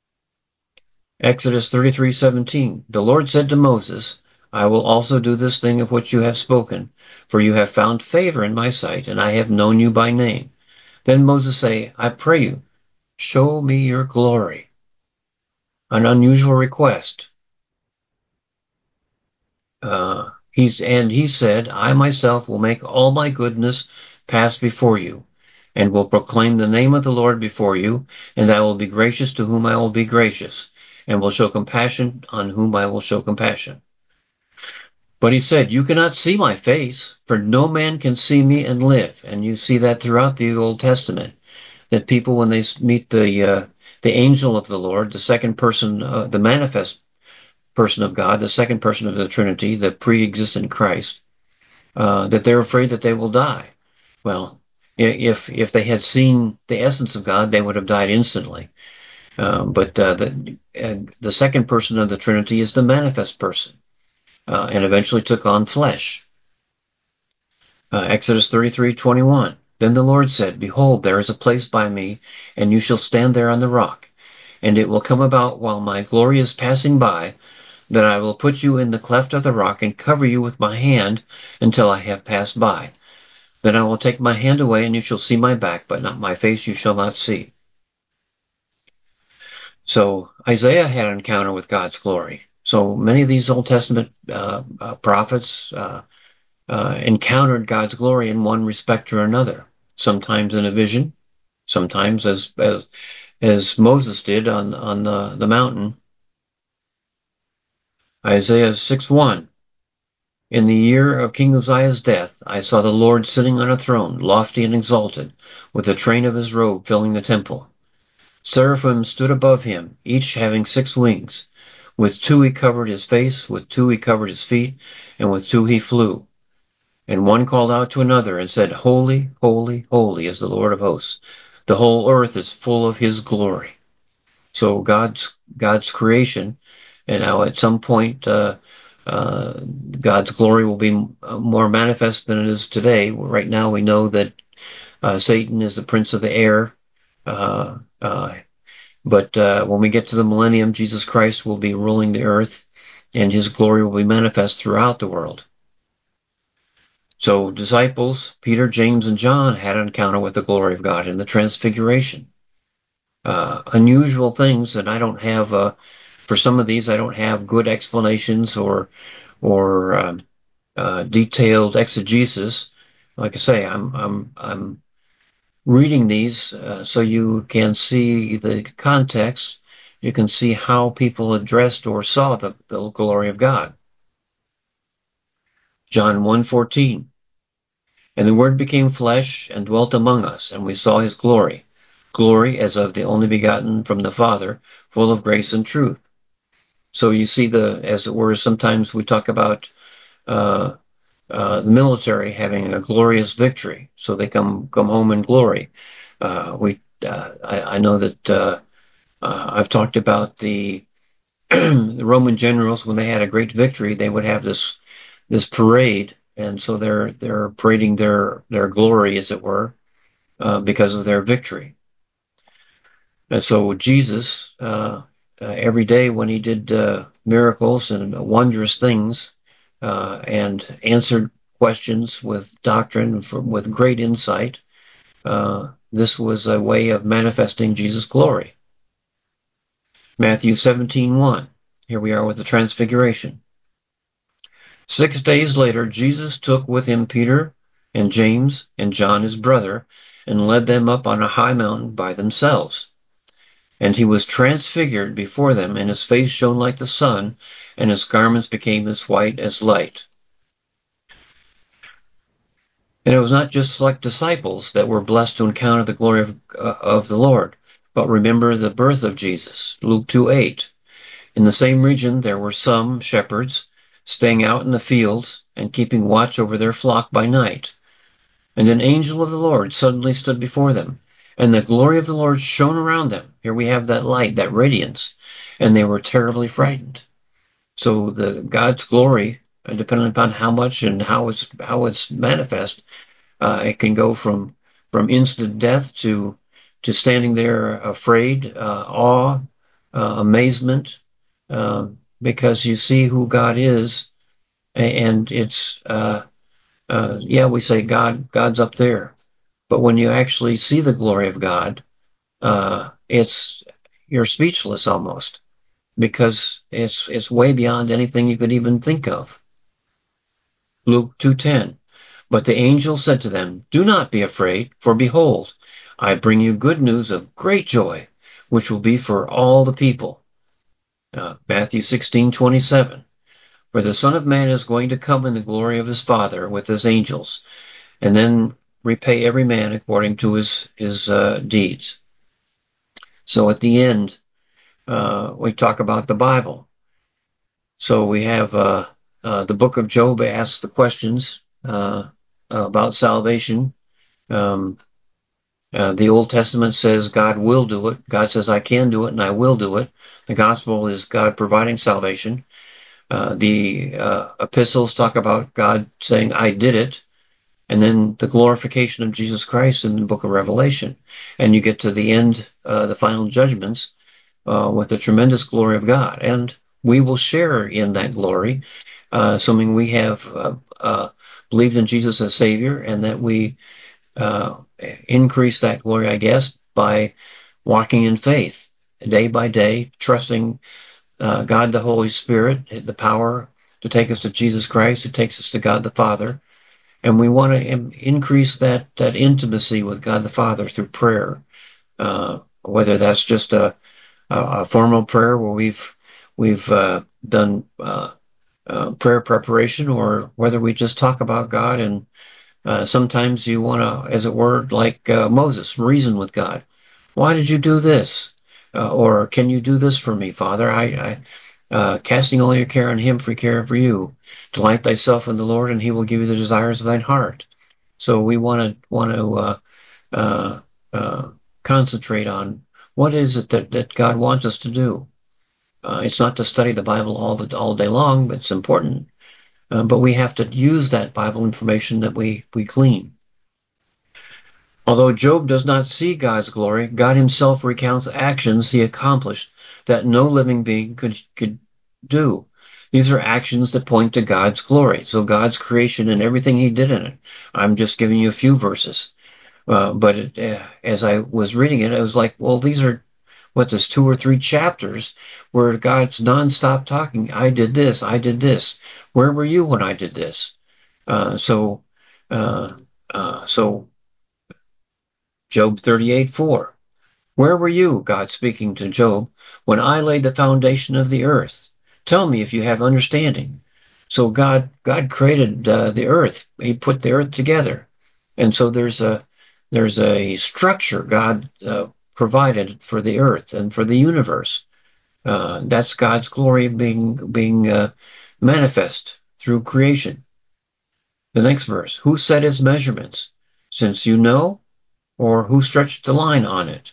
Exodus thirty-three seventeen. The Lord said to Moses, I will also do this thing of which you have spoken, for you have found favor in my sight, and I have known you by name. Then Moses say, I pray you, show me your glory. An unusual request. Uh, he's and he said, I myself will make all my goodness pass before you, and will proclaim the name of the Lord before you, and I will be gracious to whom I will be gracious, and will show compassion on whom I will show compassion. But he said, you cannot see my face, for no man can see me and live. And you see that throughout the Old Testament, that people, when they meet the uh, the angel of the Lord, the second person, uh, the manifest person of God, the second person of the Trinity, the pre-existent Christ, uh, that they're afraid that they will die. Well, if if they had seen the essence of God, they would have died instantly. Um, but uh, the uh, the second person of the Trinity is the manifest person, uh, and eventually took on flesh. Uh, Exodus thirty-three twenty-one. Then the Lord said, Behold, there is a place by me, and you shall stand there on the rock. And it will come about while my glory is passing by, that I will put you in the cleft of the rock and cover you with my hand until I have passed by. Then I will take my hand away, and you shall see my back, but not my face you shall not see. So Isaiah had an encounter with God's glory. So many of these Old Testament uh, uh, prophets uh, uh, encountered God's glory in one respect or another. Sometimes in a vision, sometimes as as as Moses did on on the, the mountain. Isaiah six one. In the year of King Uzziah's death, I saw the Lord sitting on a throne, lofty and exalted, with the train of his robe filling the temple. Seraphim stood above him, each having six wings. With two he covered his face, with two he covered his feet, and with two he flew. And one called out to another and said, Holy, holy, holy is the Lord of hosts. The whole earth is full of his glory. So God's God's creation, and now at some point uh, uh, God's glory will be more manifest than it is today. Right now we know that Uh, Satan is the prince of the air. Uh, uh, but uh, when we get to the millennium, Jesus Christ will be ruling the earth, and his glory will be manifest throughout the world. So disciples, Peter, James, and John had an encounter with the glory of God in the transfiguration. Uh, unusual things that I don't have, uh, for some of these, I don't have good explanations or or um, uh, detailed exegesis. Like I say, I'm I'm I'm reading these uh, so you can see the context. You can see how people addressed or saw the, the glory of God. John one fourteen. And the Word became flesh and dwelt among us, and we saw his glory, glory as of the only begotten from the Father, full of grace and truth. So you see the, as it were, sometimes we talk about uh, uh, the military having a glorious victory, so they come come home in glory. Uh, we, uh, I, I know that uh, uh, I've talked about the the Roman generals when they had a great victory, they would have this this parade, and so they're they're parading their their glory, as it were, uh, because of their victory. And so Jesus, uh, uh, every day when he did uh, miracles and wondrous things, uh, and answered questions with doctrine from, with great insight, uh, this was a way of manifesting Jesus' glory. Matthew seventeen one. Here we are with the Transfiguration. Six days later, Jesus took with him Peter and James and John his brother, and led them up on a high mountain by themselves. And he was transfigured before them, and his face shone like the sun, and his garments became as white as light. And it was not just select disciples that were blessed to encounter the glory of, uh, of the Lord, but remember the birth of Jesus, Luke two eight. In the same region there were some shepherds staying out in the fields and keeping watch over their flock by night. And an angel of the Lord suddenly stood before them, and the glory of the Lord shone around them. Here we have that light, that radiance, and they were terribly frightened. So the God's glory, depending upon how much and how it's how it's manifest, uh, it can go from from instant death to to standing there afraid, uh, awe, uh, amazement, uh, because you see who God is, and it's uh, uh, yeah, we say God God's up there. But when you actually see the glory of God, uh, it's you're speechless almost, because it's it's way beyond anything you could even think of. Luke two ten. But the angel said to them, "Do not be afraid, for behold, I bring you good news of great joy, which will be for all the people." Uh, Matthew sixteen twenty-seven. For the Son of Man is going to come in the glory of his Father with his angels, and then repay every man according to his his uh, deeds. So at the end, uh, we talk about the Bible. So we have uh, uh, the book of Job asks the questions uh, about salvation. Um, uh, the Old Testament says God will do it. God says I can do it and I will do it. The gospel is God providing salvation. Uh, the uh, epistles talk about God saying I did it. And then the glorification of Jesus Christ in the book of Revelation. And you get to the end, uh, the final judgments, uh, with the tremendous glory of God. And we will share in that glory, uh, assuming we have uh, uh, believed in Jesus as Savior, and that we uh, increase that glory, I guess, by walking in faith, day by day, trusting uh, God the Holy Spirit, the power to take us to Jesus Christ, who takes us to God the Father. And we want to increase that, that intimacy with God the Father through prayer, uh, whether that's just a, a formal prayer where we've we've uh, done uh, uh, prayer preparation, or whether we just talk about God. And uh, sometimes you want to, as it were, like uh, Moses, reason with God. Why did you do this? Uh, or can you do this for me, Father? I, I Uh, casting all your care on him, for he care for you. Delight thyself in the Lord, and he will give you the desires of thine heart. So we want to want to uh, uh, uh, concentrate on what is it that, that God wants us to do. Uh, it's not to study the Bible all the, all day long, but it's important. Uh, but we have to use that Bible information that we we glean. Although Job does not see God's glory, God himself recounts actions he accomplished that no living being could, could do. These are actions that point to God's glory. So God's creation and everything he did in it. I'm just giving you a few verses. Uh, but it, uh, as I was reading it, I was like, well, these are, what, there's two or three chapters where God's nonstop talking. I did this. I did this. Where were you when I did this? Uh, so, uh, uh, so Job thirty-eight four. Where were you, God speaking to Job, when I laid the foundation of the earth? Tell me if you have understanding. So God, God created uh, the earth. He put the earth together, and so there's a there's a structure God uh, provided for the earth and for the universe. Uh, that's God's glory being being uh, manifest through creation. The next verse: Who set his measurements? Since you know, or who stretched the line on it?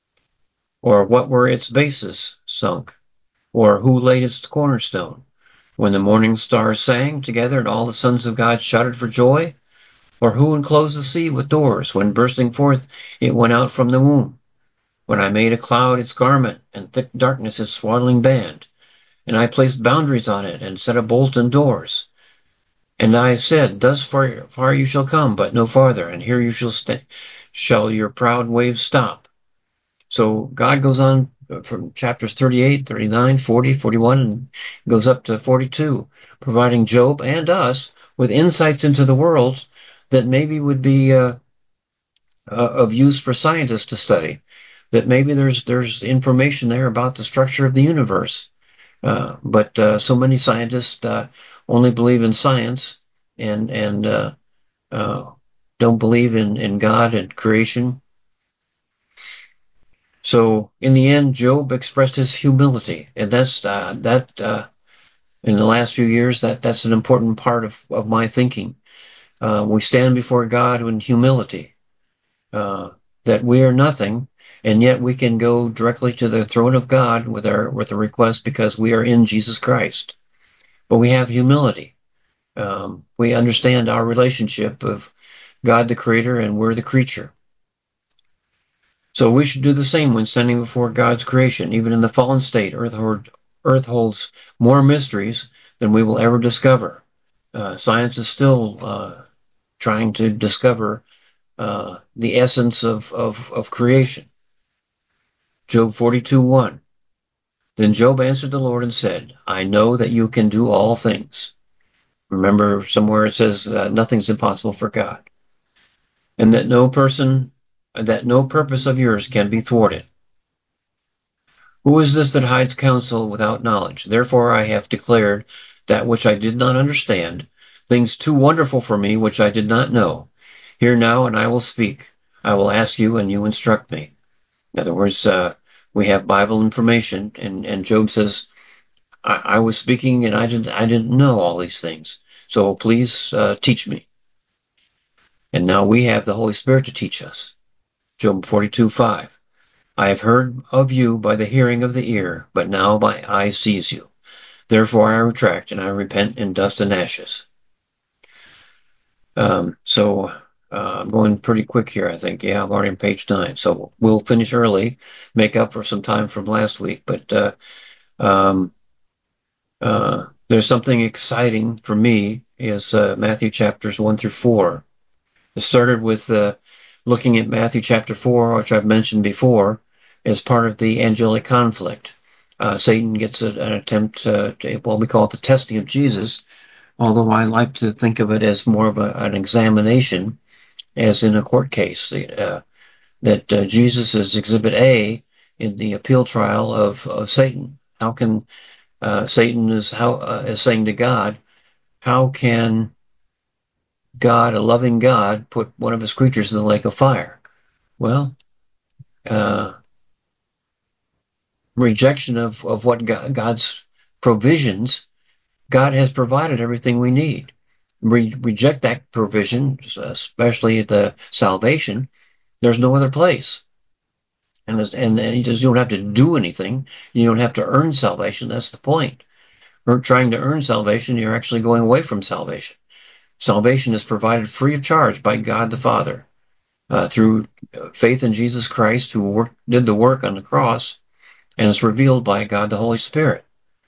Or what were its bases sunk? Or who laid its cornerstone? When the morning stars sang together and all the sons of God shouted for joy? Or who enclosed the sea with doors, when bursting forth it went out from the womb? When I made a cloud its garment, and thick darkness its swaddling band, and I placed boundaries on it, and set a bolt and doors. And I said, Thus far, far you shall come, but no farther, and here you shall stay, shall your proud waves stop. So God goes on from chapters thirty-eight, thirty-nine, forty, forty-one, and goes up to forty-two, providing Job and us with insights into the world that maybe would be uh, uh, of use for scientists to study. That maybe there's there's information there about the structure of the universe. Uh, but uh, so many scientists uh, only believe in science and and uh, uh, don't believe in, in God and creation. So in the end, Job expressed his humility, and that's uh, that. Uh, in the last few years, that that's an important part of of my thinking. Uh, we stand before God in humility, uh, that we are nothing, and yet we can go directly to the throne of God with our with a request because we are in Jesus Christ. But we have humility. Um, we understand our relationship of God the Creator and we're the creature. So we should do the same when standing before God's creation. Even in the fallen state, earth, hold, earth holds more mysteries than we will ever discover. Uh, science is still uh, trying to discover uh, the essence of, of, of creation. Job forty-two one. Then Job answered the Lord and said, I know that you can do all things. Remember, somewhere it says uh, nothing's impossible for God. And that no person, that no purpose of yours can be thwarted. Who is this that hides counsel without knowledge? Therefore I have declared that which I did not understand, things too wonderful for me which I did not know. Hear now, and I will speak. I will ask you, and you instruct me. In other words, uh, we have Bible information, and, and Job says, I, I was speaking, and I didn't, I didn't know all these things. So please uh, teach me. And now we have the Holy Spirit to teach us. Job forty-two five. I have heard of you by the hearing of the ear, but now my eye sees you. Therefore I retract, and I repent in dust and ashes. Um, so uh, I'm going pretty quick here, I think. Yeah, I'm already on page nine. So we'll finish early, make up for some time from last week. But uh, um, uh, there's something exciting for me is uh, Matthew chapters one through four. It started with uh, looking at Matthew chapter four, which I've mentioned before, as part of the angelic conflict. Uh, Satan gets a, an attempt uh, to, well, we call it the testing of Jesus, although I like to think of it as more of a, an examination, as in a court case, uh, that uh, Jesus is exhibit A in the appeal trial of, of Satan. How can uh, Satan is how uh, is saying to God, how can God, a loving God, put one of his creatures in the lake of fire? Well, uh, rejection of, of what God, God's provisions, God has provided everything we need. Re- reject that provision, especially the salvation, there's no other place. And, and, and you don't have to do anything. You don't have to earn salvation. That's the point. We're trying to earn salvation, you're actually going away from salvation. Salvation is provided free of charge by God the Father. uh, through faith in Jesus Christ, who worked, did the work on the cross, and is revealed by God the Holy Spirit.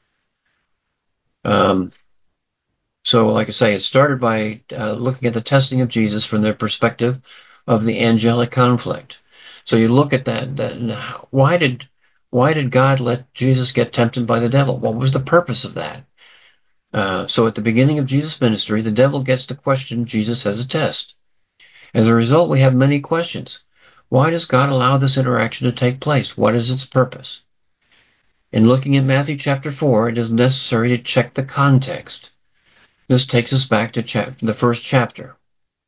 Um, so, like I say, it started by uh, looking at the testing of Jesus from the perspective of the angelic conflict. So you look at that. that why did why did God let Jesus get tempted by the devil? What was the purpose of that? Uh, so at the beginning of Jesus' ministry, the devil gets to question Jesus as a test. As a result, we have many questions. Why does God allow this interaction to take place? What is its purpose? In looking at Matthew chapter four, it is necessary to check the context. This takes us back to chap- the first chapter.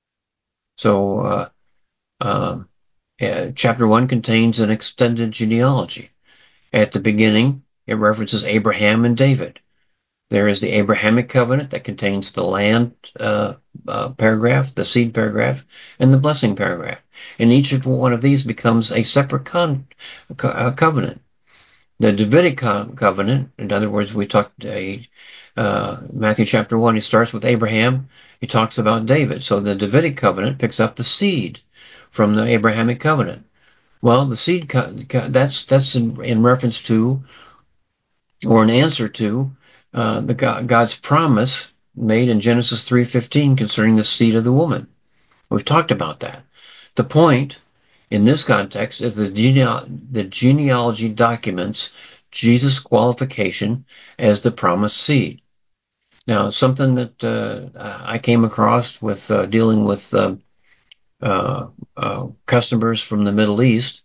So, uh, uh, uh, chapter one contains an extended genealogy. At the beginning, it references Abraham and David. There is the Abrahamic covenant that contains the land uh, uh, paragraph, the seed paragraph, and the blessing paragraph. And each one of these becomes a separate con- co- uh, covenant. The Davidic co- covenant, in other words, we talked a uh, Matthew chapter one. He starts with Abraham. He talks about David. So the Davidic covenant picks up the seed from the Abrahamic covenant. Well, the seed co- co- that's that's in, in reference to, or an answer to, uh, the God, God's promise made in Genesis three fifteen concerning the seed of the woman. We've talked about that. The point in this context is the, gene- the genealogy documents Jesus' qualification as the promised seed. Now, something that uh, I came across with uh, dealing with uh, uh, uh, customers from the Middle East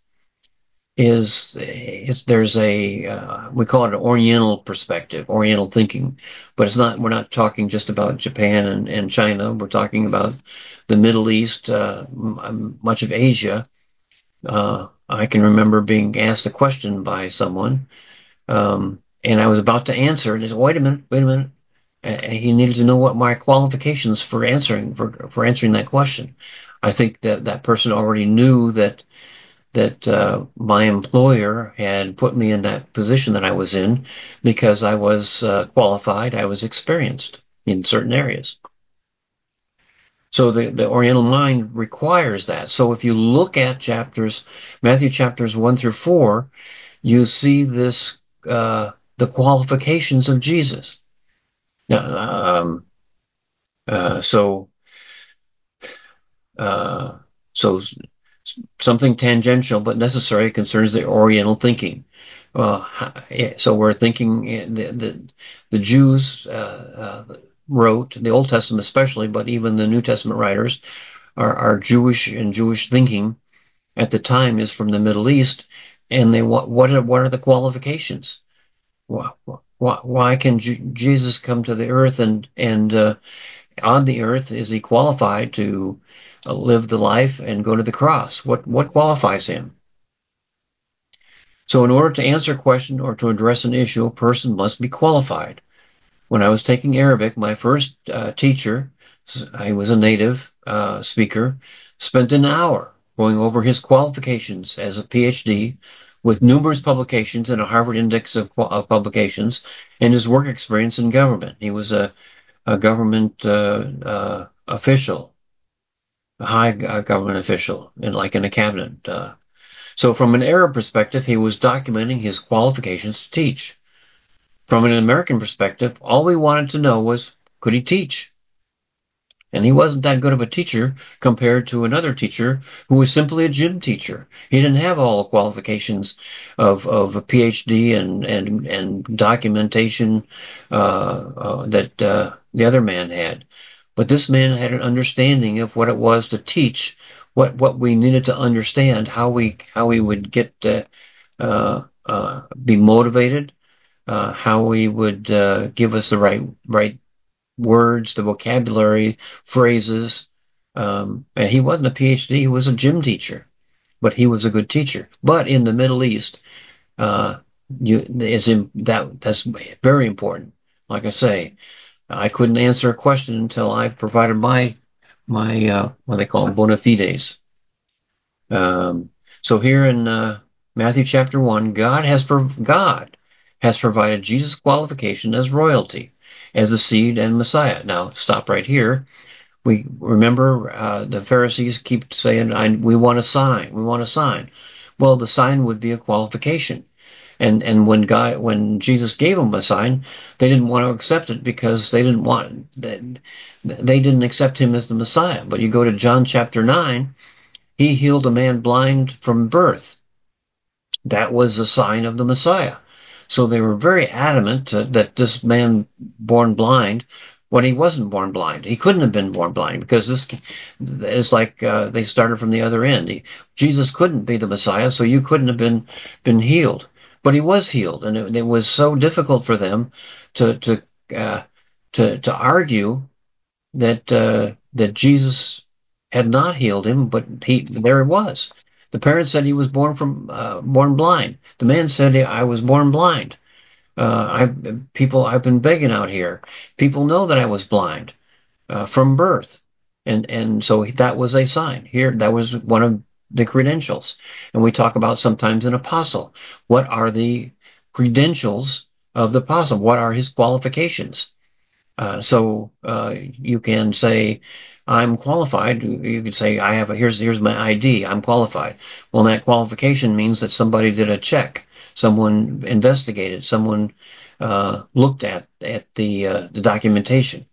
is, is there's a uh, we call it an Oriental perspective, Oriental thinking, but it's not. We're not talking just about Japan and, and China. We're talking about the Middle East, uh, m- much of Asia. Uh, I can remember being asked a question by someone, um, and I was about to answer, and he said, "Wait a minute, wait a minute." And he needed to know what my qualifications for answering for for answering that question. I think that that person already knew that that uh, my employer had put me in that position that I was in because I was uh, qualified, I was experienced in certain areas. So the, the Oriental mind requires that. So if you look at chapters, Matthew chapters one through four, you see this, uh, the qualifications of Jesus. Now, um, uh, so, uh, so something tangential but necessary concerns the Oriental thinking. Well, so we're thinking the the, the Jews uh, uh, wrote the Old Testament, especially, but even the New Testament writers are, are Jewish, and Jewish thinking at the time is from the Middle East. And they what what are what are the qualifications? Why, why, why can J- Jesus come to the earth, and and uh, on the earth is he qualified to uh, live the life and go to the cross? What what qualifies him? So in order to answer a question or to address an issue, a person must be qualified. When I was taking Arabic, my first uh, teacher, I was a native uh, speaker, spent an hour going over his qualifications as a P H D with numerous publications and a Harvard Index of, of publications, and his work experience in government. He was a, a government uh, uh, official, a high uh, government official, in, like in a cabinet. Uh, so from an Arab perspective, he was documenting his qualifications to teach. From an American perspective, all we wanted to know was, could he teach? And he wasn't that good of a teacher compared to another teacher who was simply a gym teacher. He didn't have all the qualifications of, of a P H D and, and, and documentation uh, uh, that uh, the other man had. But this man had an understanding of what it was to teach, what, what we needed to understand, how we how we would get uh, uh, uh, be motivated, uh, how we would uh, give us the right right words, the vocabulary, phrases. Um, and he wasn't a P H D; he was a gym teacher, but he was a good teacher. But in the Middle East, uh, you is in, that that's very important. Like I say, I couldn't answer a question until I provided my my uh, what they call bona fides. Um, so here in uh, Matthew chapter one, God has God has provided Jesus' qualification as royalty, as the seed and Messiah. Now stop right here. We remember uh, the Pharisees keep saying, I, we want a sign, we want a sign. Well, the sign would be a qualification. And and when God, when Jesus gave them a sign, they didn't want to accept it because they didn't want they, they didn't accept him as the Messiah. But you go to John chapter nine, he healed a man blind from birth. That was a sign of the Messiah. So they were very adamant to, that this man born blind, when he wasn't born blind, he couldn't have been born blind because this is like uh, they started from the other end. He, Jesus couldn't be the Messiah, so you couldn't have been been healed. But he was healed, and it, it was so difficult for them to to uh, to to argue that uh, that Jesus had not healed him, but he there it was. The parents said he was born from uh, born blind. The man said, I was born blind. Uh, I've people I've been begging out here. People know that I was blind uh, from birth, and and so that was a sign. Here, that was one of the credentials. And we talk about sometimes an apostle. What are the credentials of the apostle? What are his qualifications? Uh, so uh, you can say, I'm qualified. You could say, I have a, here's here's my I D. I'm qualified. Well, that qualification means that somebody did a check, someone investigated, someone uh, looked at at the uh, the documentation.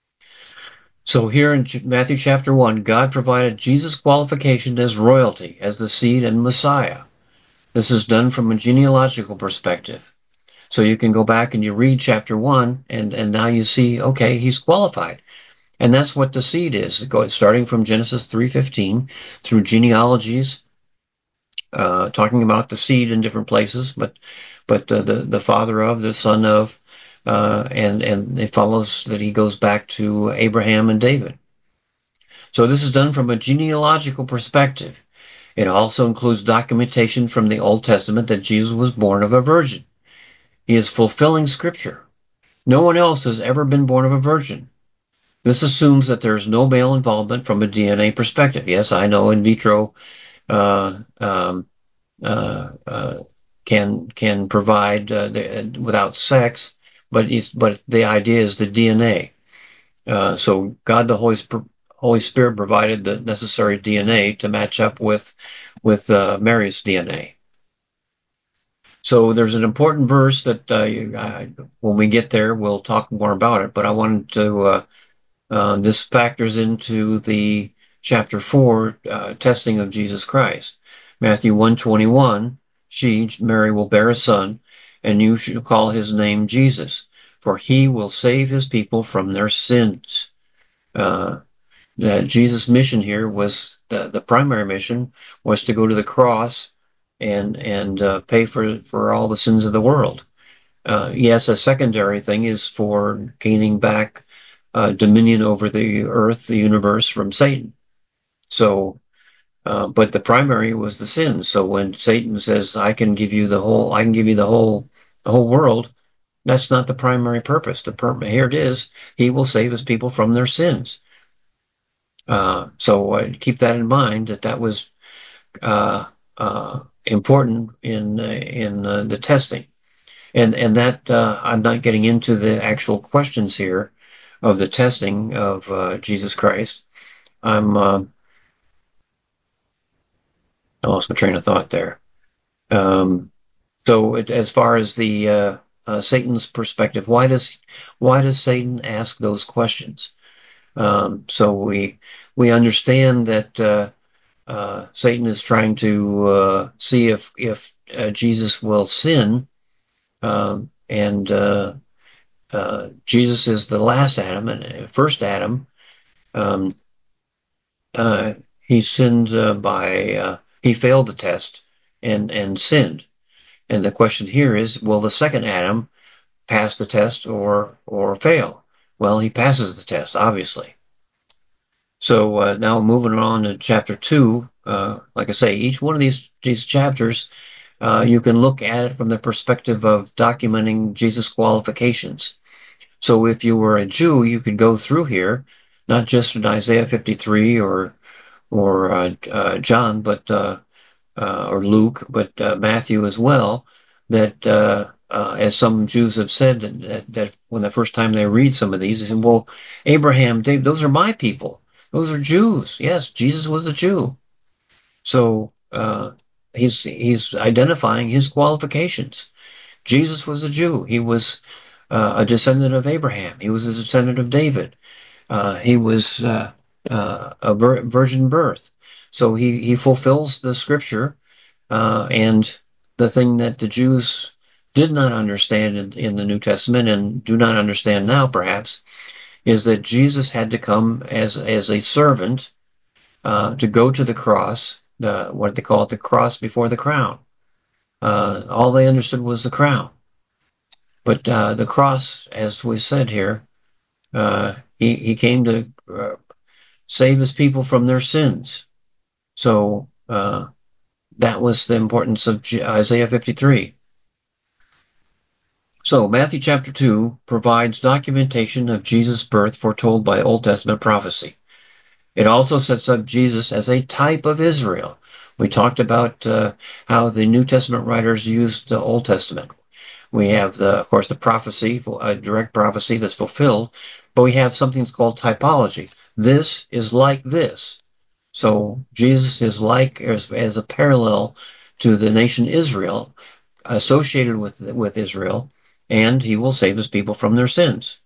So here in Matthew chapter one, God provided Jesus' qualification as royalty, as the seed and Messiah. This is done from a genealogical perspective. So you can go back and you read chapter one, and, and now you see, okay, he's qualified. And that's what the seed is, starting from Genesis three fifteen through genealogies, uh, talking about the seed in different places, but but uh, the the father of, the son of, uh, and and it follows that he goes back to Abraham and David. So this is done from a genealogical perspective. It also includes documentation from the Old Testament that Jesus was born of a virgin. He is fulfilling Scripture. No one else has ever been born of a virgin. This assumes that there is no male involvement from a D N A perspective. Yes, I know in vitro uh, um, uh, uh, can can provide uh, the, without sex, but it's, but the idea is the D N A. Uh, so God, the Holy Holy Spirit, provided the necessary D N A to match up with with uh, Mary's D N A. So there's an important verse that uh, I, when we get there, we'll talk more about it. But I wanted to. Uh, uh, this factors into the chapter four uh, testing of Jesus Christ. Matthew one twenty-one. She, Mary, will bear a son, and you shall call his name Jesus, for he will save his people from their sins. Uh, that Jesus' mission here was the, the primary mission was to go to the cross and and uh, pay for for all the sins of the world. Uh, yes, a secondary thing is for gaining back uh, dominion over the earth, the universe, from Satan. So, uh, but the primary was the sins. So when Satan says, "I can give you the whole, I can give you the whole, the whole world," that's not the primary purpose. The per- here it is: He will save his people from their sins. Uh, so uh, keep that in mind. That that was uh, uh, important in uh, in uh, the testing. And and that uh, I'm not getting into the actual questions here of the testing of uh, Jesus Christ. I'm uh, I lost my train of thought there. Um, so it, as far as the uh, uh, Satan's perspective, why does why does Satan ask those questions? Um, so we we understand that uh, uh, Satan is trying to uh, see if if uh, Jesus will sin, um, and uh, Uh, Jesus is the last Adam, and first Adam. Um, uh, he sinned uh, by uh, he failed the test and and sinned. And the question here is, will the second Adam pass the test or or fail? Well, he passes the test, obviously. So uh, now moving on to chapter two. Uh, like I say, each one of these these chapters, uh, you can look at it from the perspective of documenting Jesus' qualifications. So if you were a Jew, you could go through here, not just in Isaiah fifty-three or or uh, uh, John, but uh, uh, or Luke, but uh, Matthew as well. That uh, uh, as some Jews have said, that, that when the first time they read some of these, they say, "Well, Abraham, David, those are my people. Those are Jews. Yes, Jesus was a Jew. So uh, he's he's identifying his qualifications. Jesus was a Jew. He was uh, a descendant of Abraham. He was a descendant of David. Uh, he was uh, uh, a vir- virgin birth. So he, he fulfills the scripture. Uh, and the thing that the Jews did not understand in, in the New Testament and do not understand now, perhaps, is that Jesus had to come as as a servant uh, to go to the cross, the what they call it, the cross before the crown. Uh, all they understood was the crown. But uh, the cross, as we said here, uh, he, he came to uh, save his people from their sins. So uh, that was the importance of Isaiah fifty-three. So Matthew chapter two provides documentation of Jesus' birth foretold by Old Testament prophecy. It also sets up Jesus as a type of Israel. We talked about uh, how the New Testament writers used the Old Testament. We have, the, of course, the prophecy, a direct prophecy that's fulfilled, but we have something that's called typology. This is like this. So Jesus is like, as, as a parallel to the nation Israel, associated with, with Israel, and he will save his people from their sins.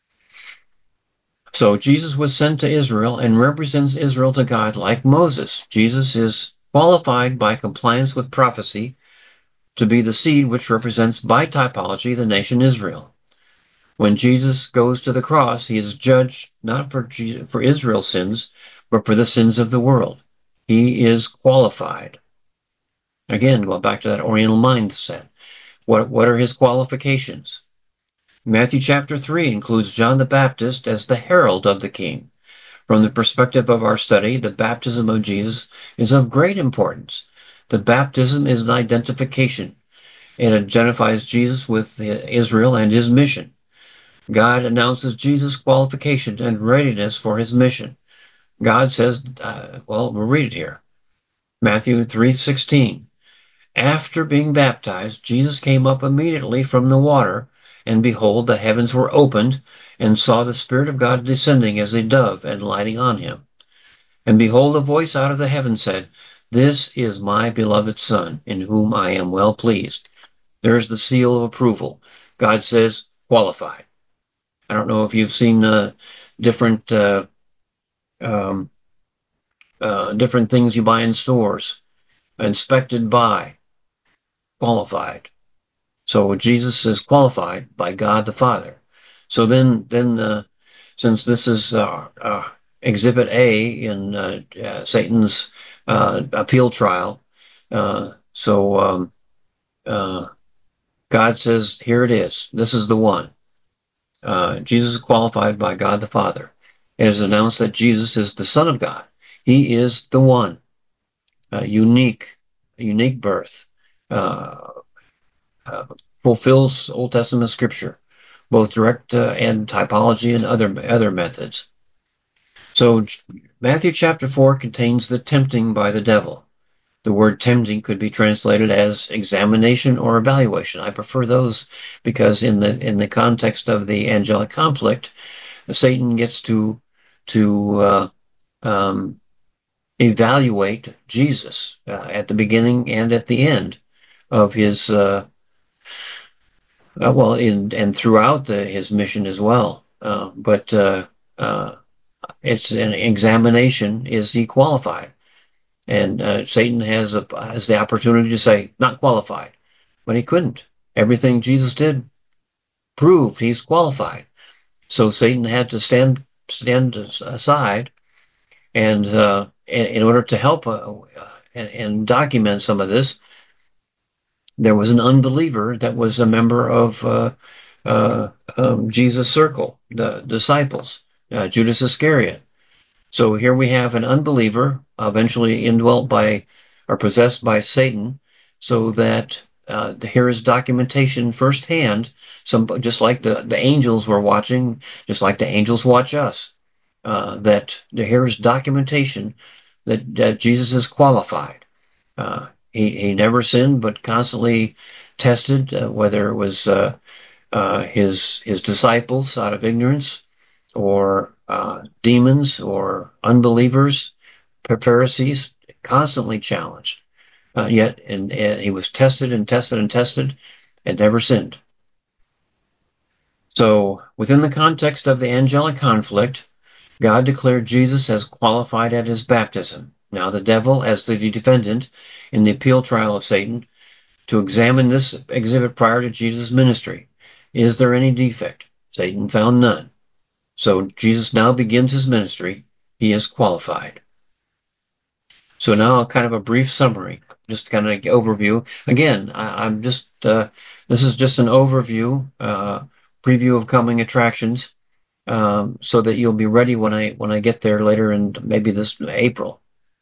So Jesus was sent to Israel and represents Israel to God like Moses. Jesus is qualified by compliance with prophecy to be the seed which represents by typology the nation Israel. When Jesus goes to the cross, he is judged not for Jesus, for Israel's sins, but for the sins of the world. He is qualified. Again, going back to that Oriental mindset. What, what are his qualifications? Matthew chapter three includes John the Baptist as the herald of the king. From the perspective of our study, the baptism of Jesus is of great importance. The baptism is an identification. It identifies Jesus with Israel and his mission. God announces Jesus' qualifications and readiness for his mission. God says, uh, well, we'll read it here. Matthew three sixteen. After being baptized, Jesus came up immediately from the water, and behold, the heavens were opened, and saw the Spirit of God descending as a dove and lighting on him. And behold, a voice out of the heaven said, This is my beloved Son, in whom I am well pleased. There's the seal of approval. God says, qualified. I don't know if you've seen uh, different uh, um, uh, different things you buy in stores. Inspected by, qualified. So Jesus is qualified by God the Father. So then, then uh, since this is uh, uh, Exhibit A in uh, uh, Satan's uh, appeal trial, uh, so um, uh, God says, here it is. This is the one. Uh, Jesus is qualified by God the Father. It is announced that Jesus is the Son of God. He is the one. Uh, unique, unique birth. Uh, uh, fulfills Old Testament scripture, both direct uh, and typology and other other methods. So Matthew chapter four contains the tempting by the devil. The word tempting could be translated as examination or evaluation. I prefer those because in the in the context of the angelic conflict, Satan gets to to uh, um, evaluate Jesus uh, at the beginning and at the end of his uh, uh, well, in and throughout the, his mission as well. Uh, but uh, uh, it's an examination: is he qualified? And uh, Satan has a, has the opportunity to say not qualified, but he couldn't. Everything Jesus did proved he's qualified. So Satan had to stand stand aside, and uh, in, in order to help uh, and, and document some of this, there was an unbeliever that was a member of uh, uh, um, Jesus' circle, the disciples, uh, Judas Iscariot. So here we have an unbeliever, eventually indwelt by or possessed by Satan, so that uh, here is documentation firsthand, some, just like the, the angels were watching, just like the angels watch us, uh, that here is documentation that, that Jesus is qualified. Uh, he, he never sinned, but constantly tested uh, whether it was uh, uh, his his disciples out of ignorance, or uh, demons or unbelievers, Pharisees, constantly challenged. Uh, yet, and, and he was tested and tested and tested and never sinned. So, within the context of the angelic conflict, God declared Jesus as qualified at his baptism. Now, the devil, as the defendant in the appeal trial of Satan, to examine this exhibit prior to Jesus' ministry. Is there any defect? Satan found none. So Jesus now begins his ministry. He is qualified. So now kind of a brief summary, just kind of overview. Again, I, I'm just, uh, this is just an overview, uh, preview of coming attractions, um, so that you'll be ready when I, when I get there later in maybe this April.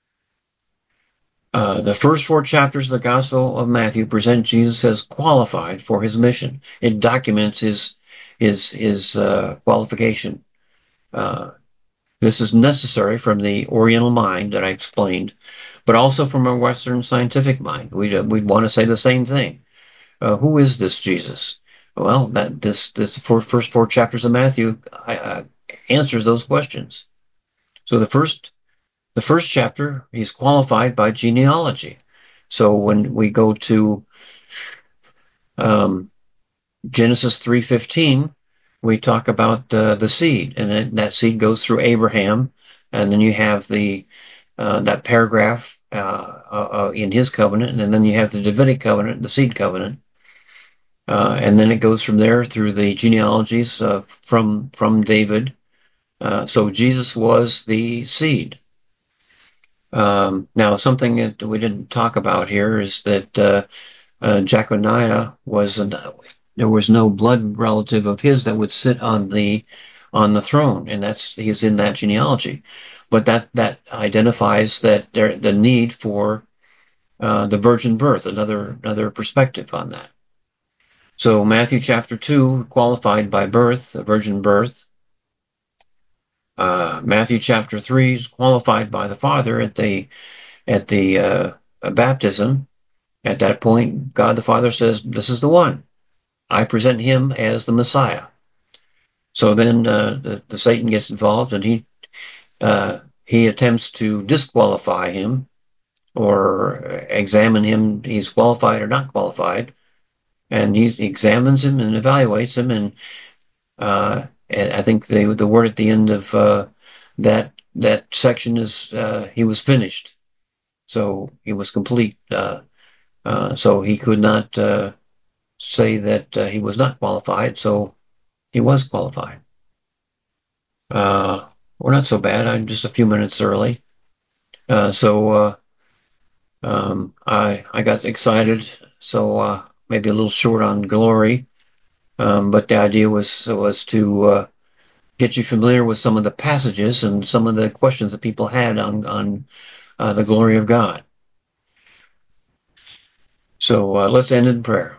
Uh, the first four chapters of the Gospel of Matthew present Jesus as qualified for his mission. It documents his his his uh, qualification. Uh, this is necessary from the Oriental mind that I explained, but also from a Western scientific mind. We we want to say the same thing. Uh, who is this Jesus? Well, that this this four, first four chapters of Matthew uh, answers those questions. So the first. The first chapter, he's qualified by genealogy. So when we go to um, Genesis three fifteen, we talk about uh, the seed, and then that seed goes through Abraham, and then you have the uh, that paragraph uh, uh, in his covenant, and then you have the Davidic covenant, the seed covenant, uh, and then it goes from there through the genealogies uh, from from David. Uh, so Jesus was the seed. Um, now, something that we didn't talk about here is that uh, uh, Jeconiah was an, there was no blood relative of his that would sit on the on the throne, and that's he's in that genealogy. But that that identifies that there the need for uh, the virgin birth, another another perspective on that. So Matthew chapter two, qualified by birth, the virgin birth. Uh, Matthew chapter three is qualified by the Father at the at the uh, baptism. At that point, God the Father says, "This is the one. I present him as the Messiah." So then uh, the, the Satan gets involved, and he uh, he attempts to disqualify him or examine him. He's qualified or not qualified, and he examines him and evaluates him. And uh, I think the the word at the end of uh, that that section is uh, he was finished. So he was complete. Uh, uh, so he could not uh, say that uh, he was not qualified. So he was qualified. Uh, we're not so bad. I'm just a few minutes early. Uh, so uh, um, I I got excited. So uh, maybe a little short on glory, um, but the idea was was to uh, get you familiar with some of the passages and some of the questions that people had on on uh, the glory of God. So uh, let's end in prayer.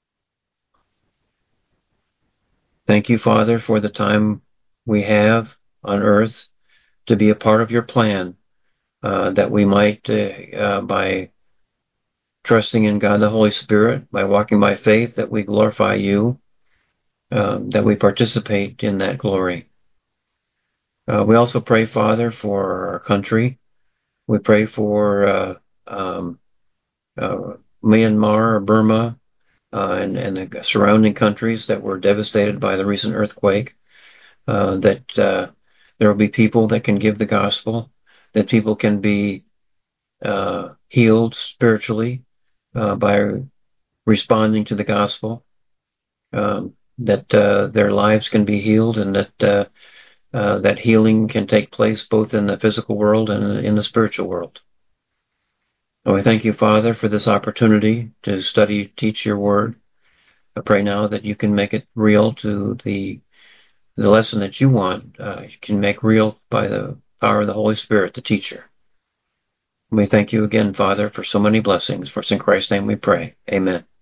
Thank you, Father, for the time we have on earth to be a part of your plan, uh, that we might, uh, uh, by trusting in God the Holy Spirit, by walking by faith, that we glorify you, um, that we participate in that glory. Uh, we also pray, Father, for our country. We pray for uh, um, uh, Myanmar or Burma uh, and, and the surrounding countries that were devastated by the recent earthquake, uh, that uh, there will be people that can give the gospel, that people can be uh, healed spiritually uh, by responding to the gospel, um, that uh, their lives can be healed, and that uh, uh, that healing can take place both in the physical world and in the spiritual world. And we thank you, Father, for this opportunity to study, teach your word. I pray now that you can make it real to the the lesson that you want. Uh, you can make real by the power of the Holy Spirit, the teacher. And we thank you again, Father, for so many blessings. For it's in Christ's name we pray. Amen.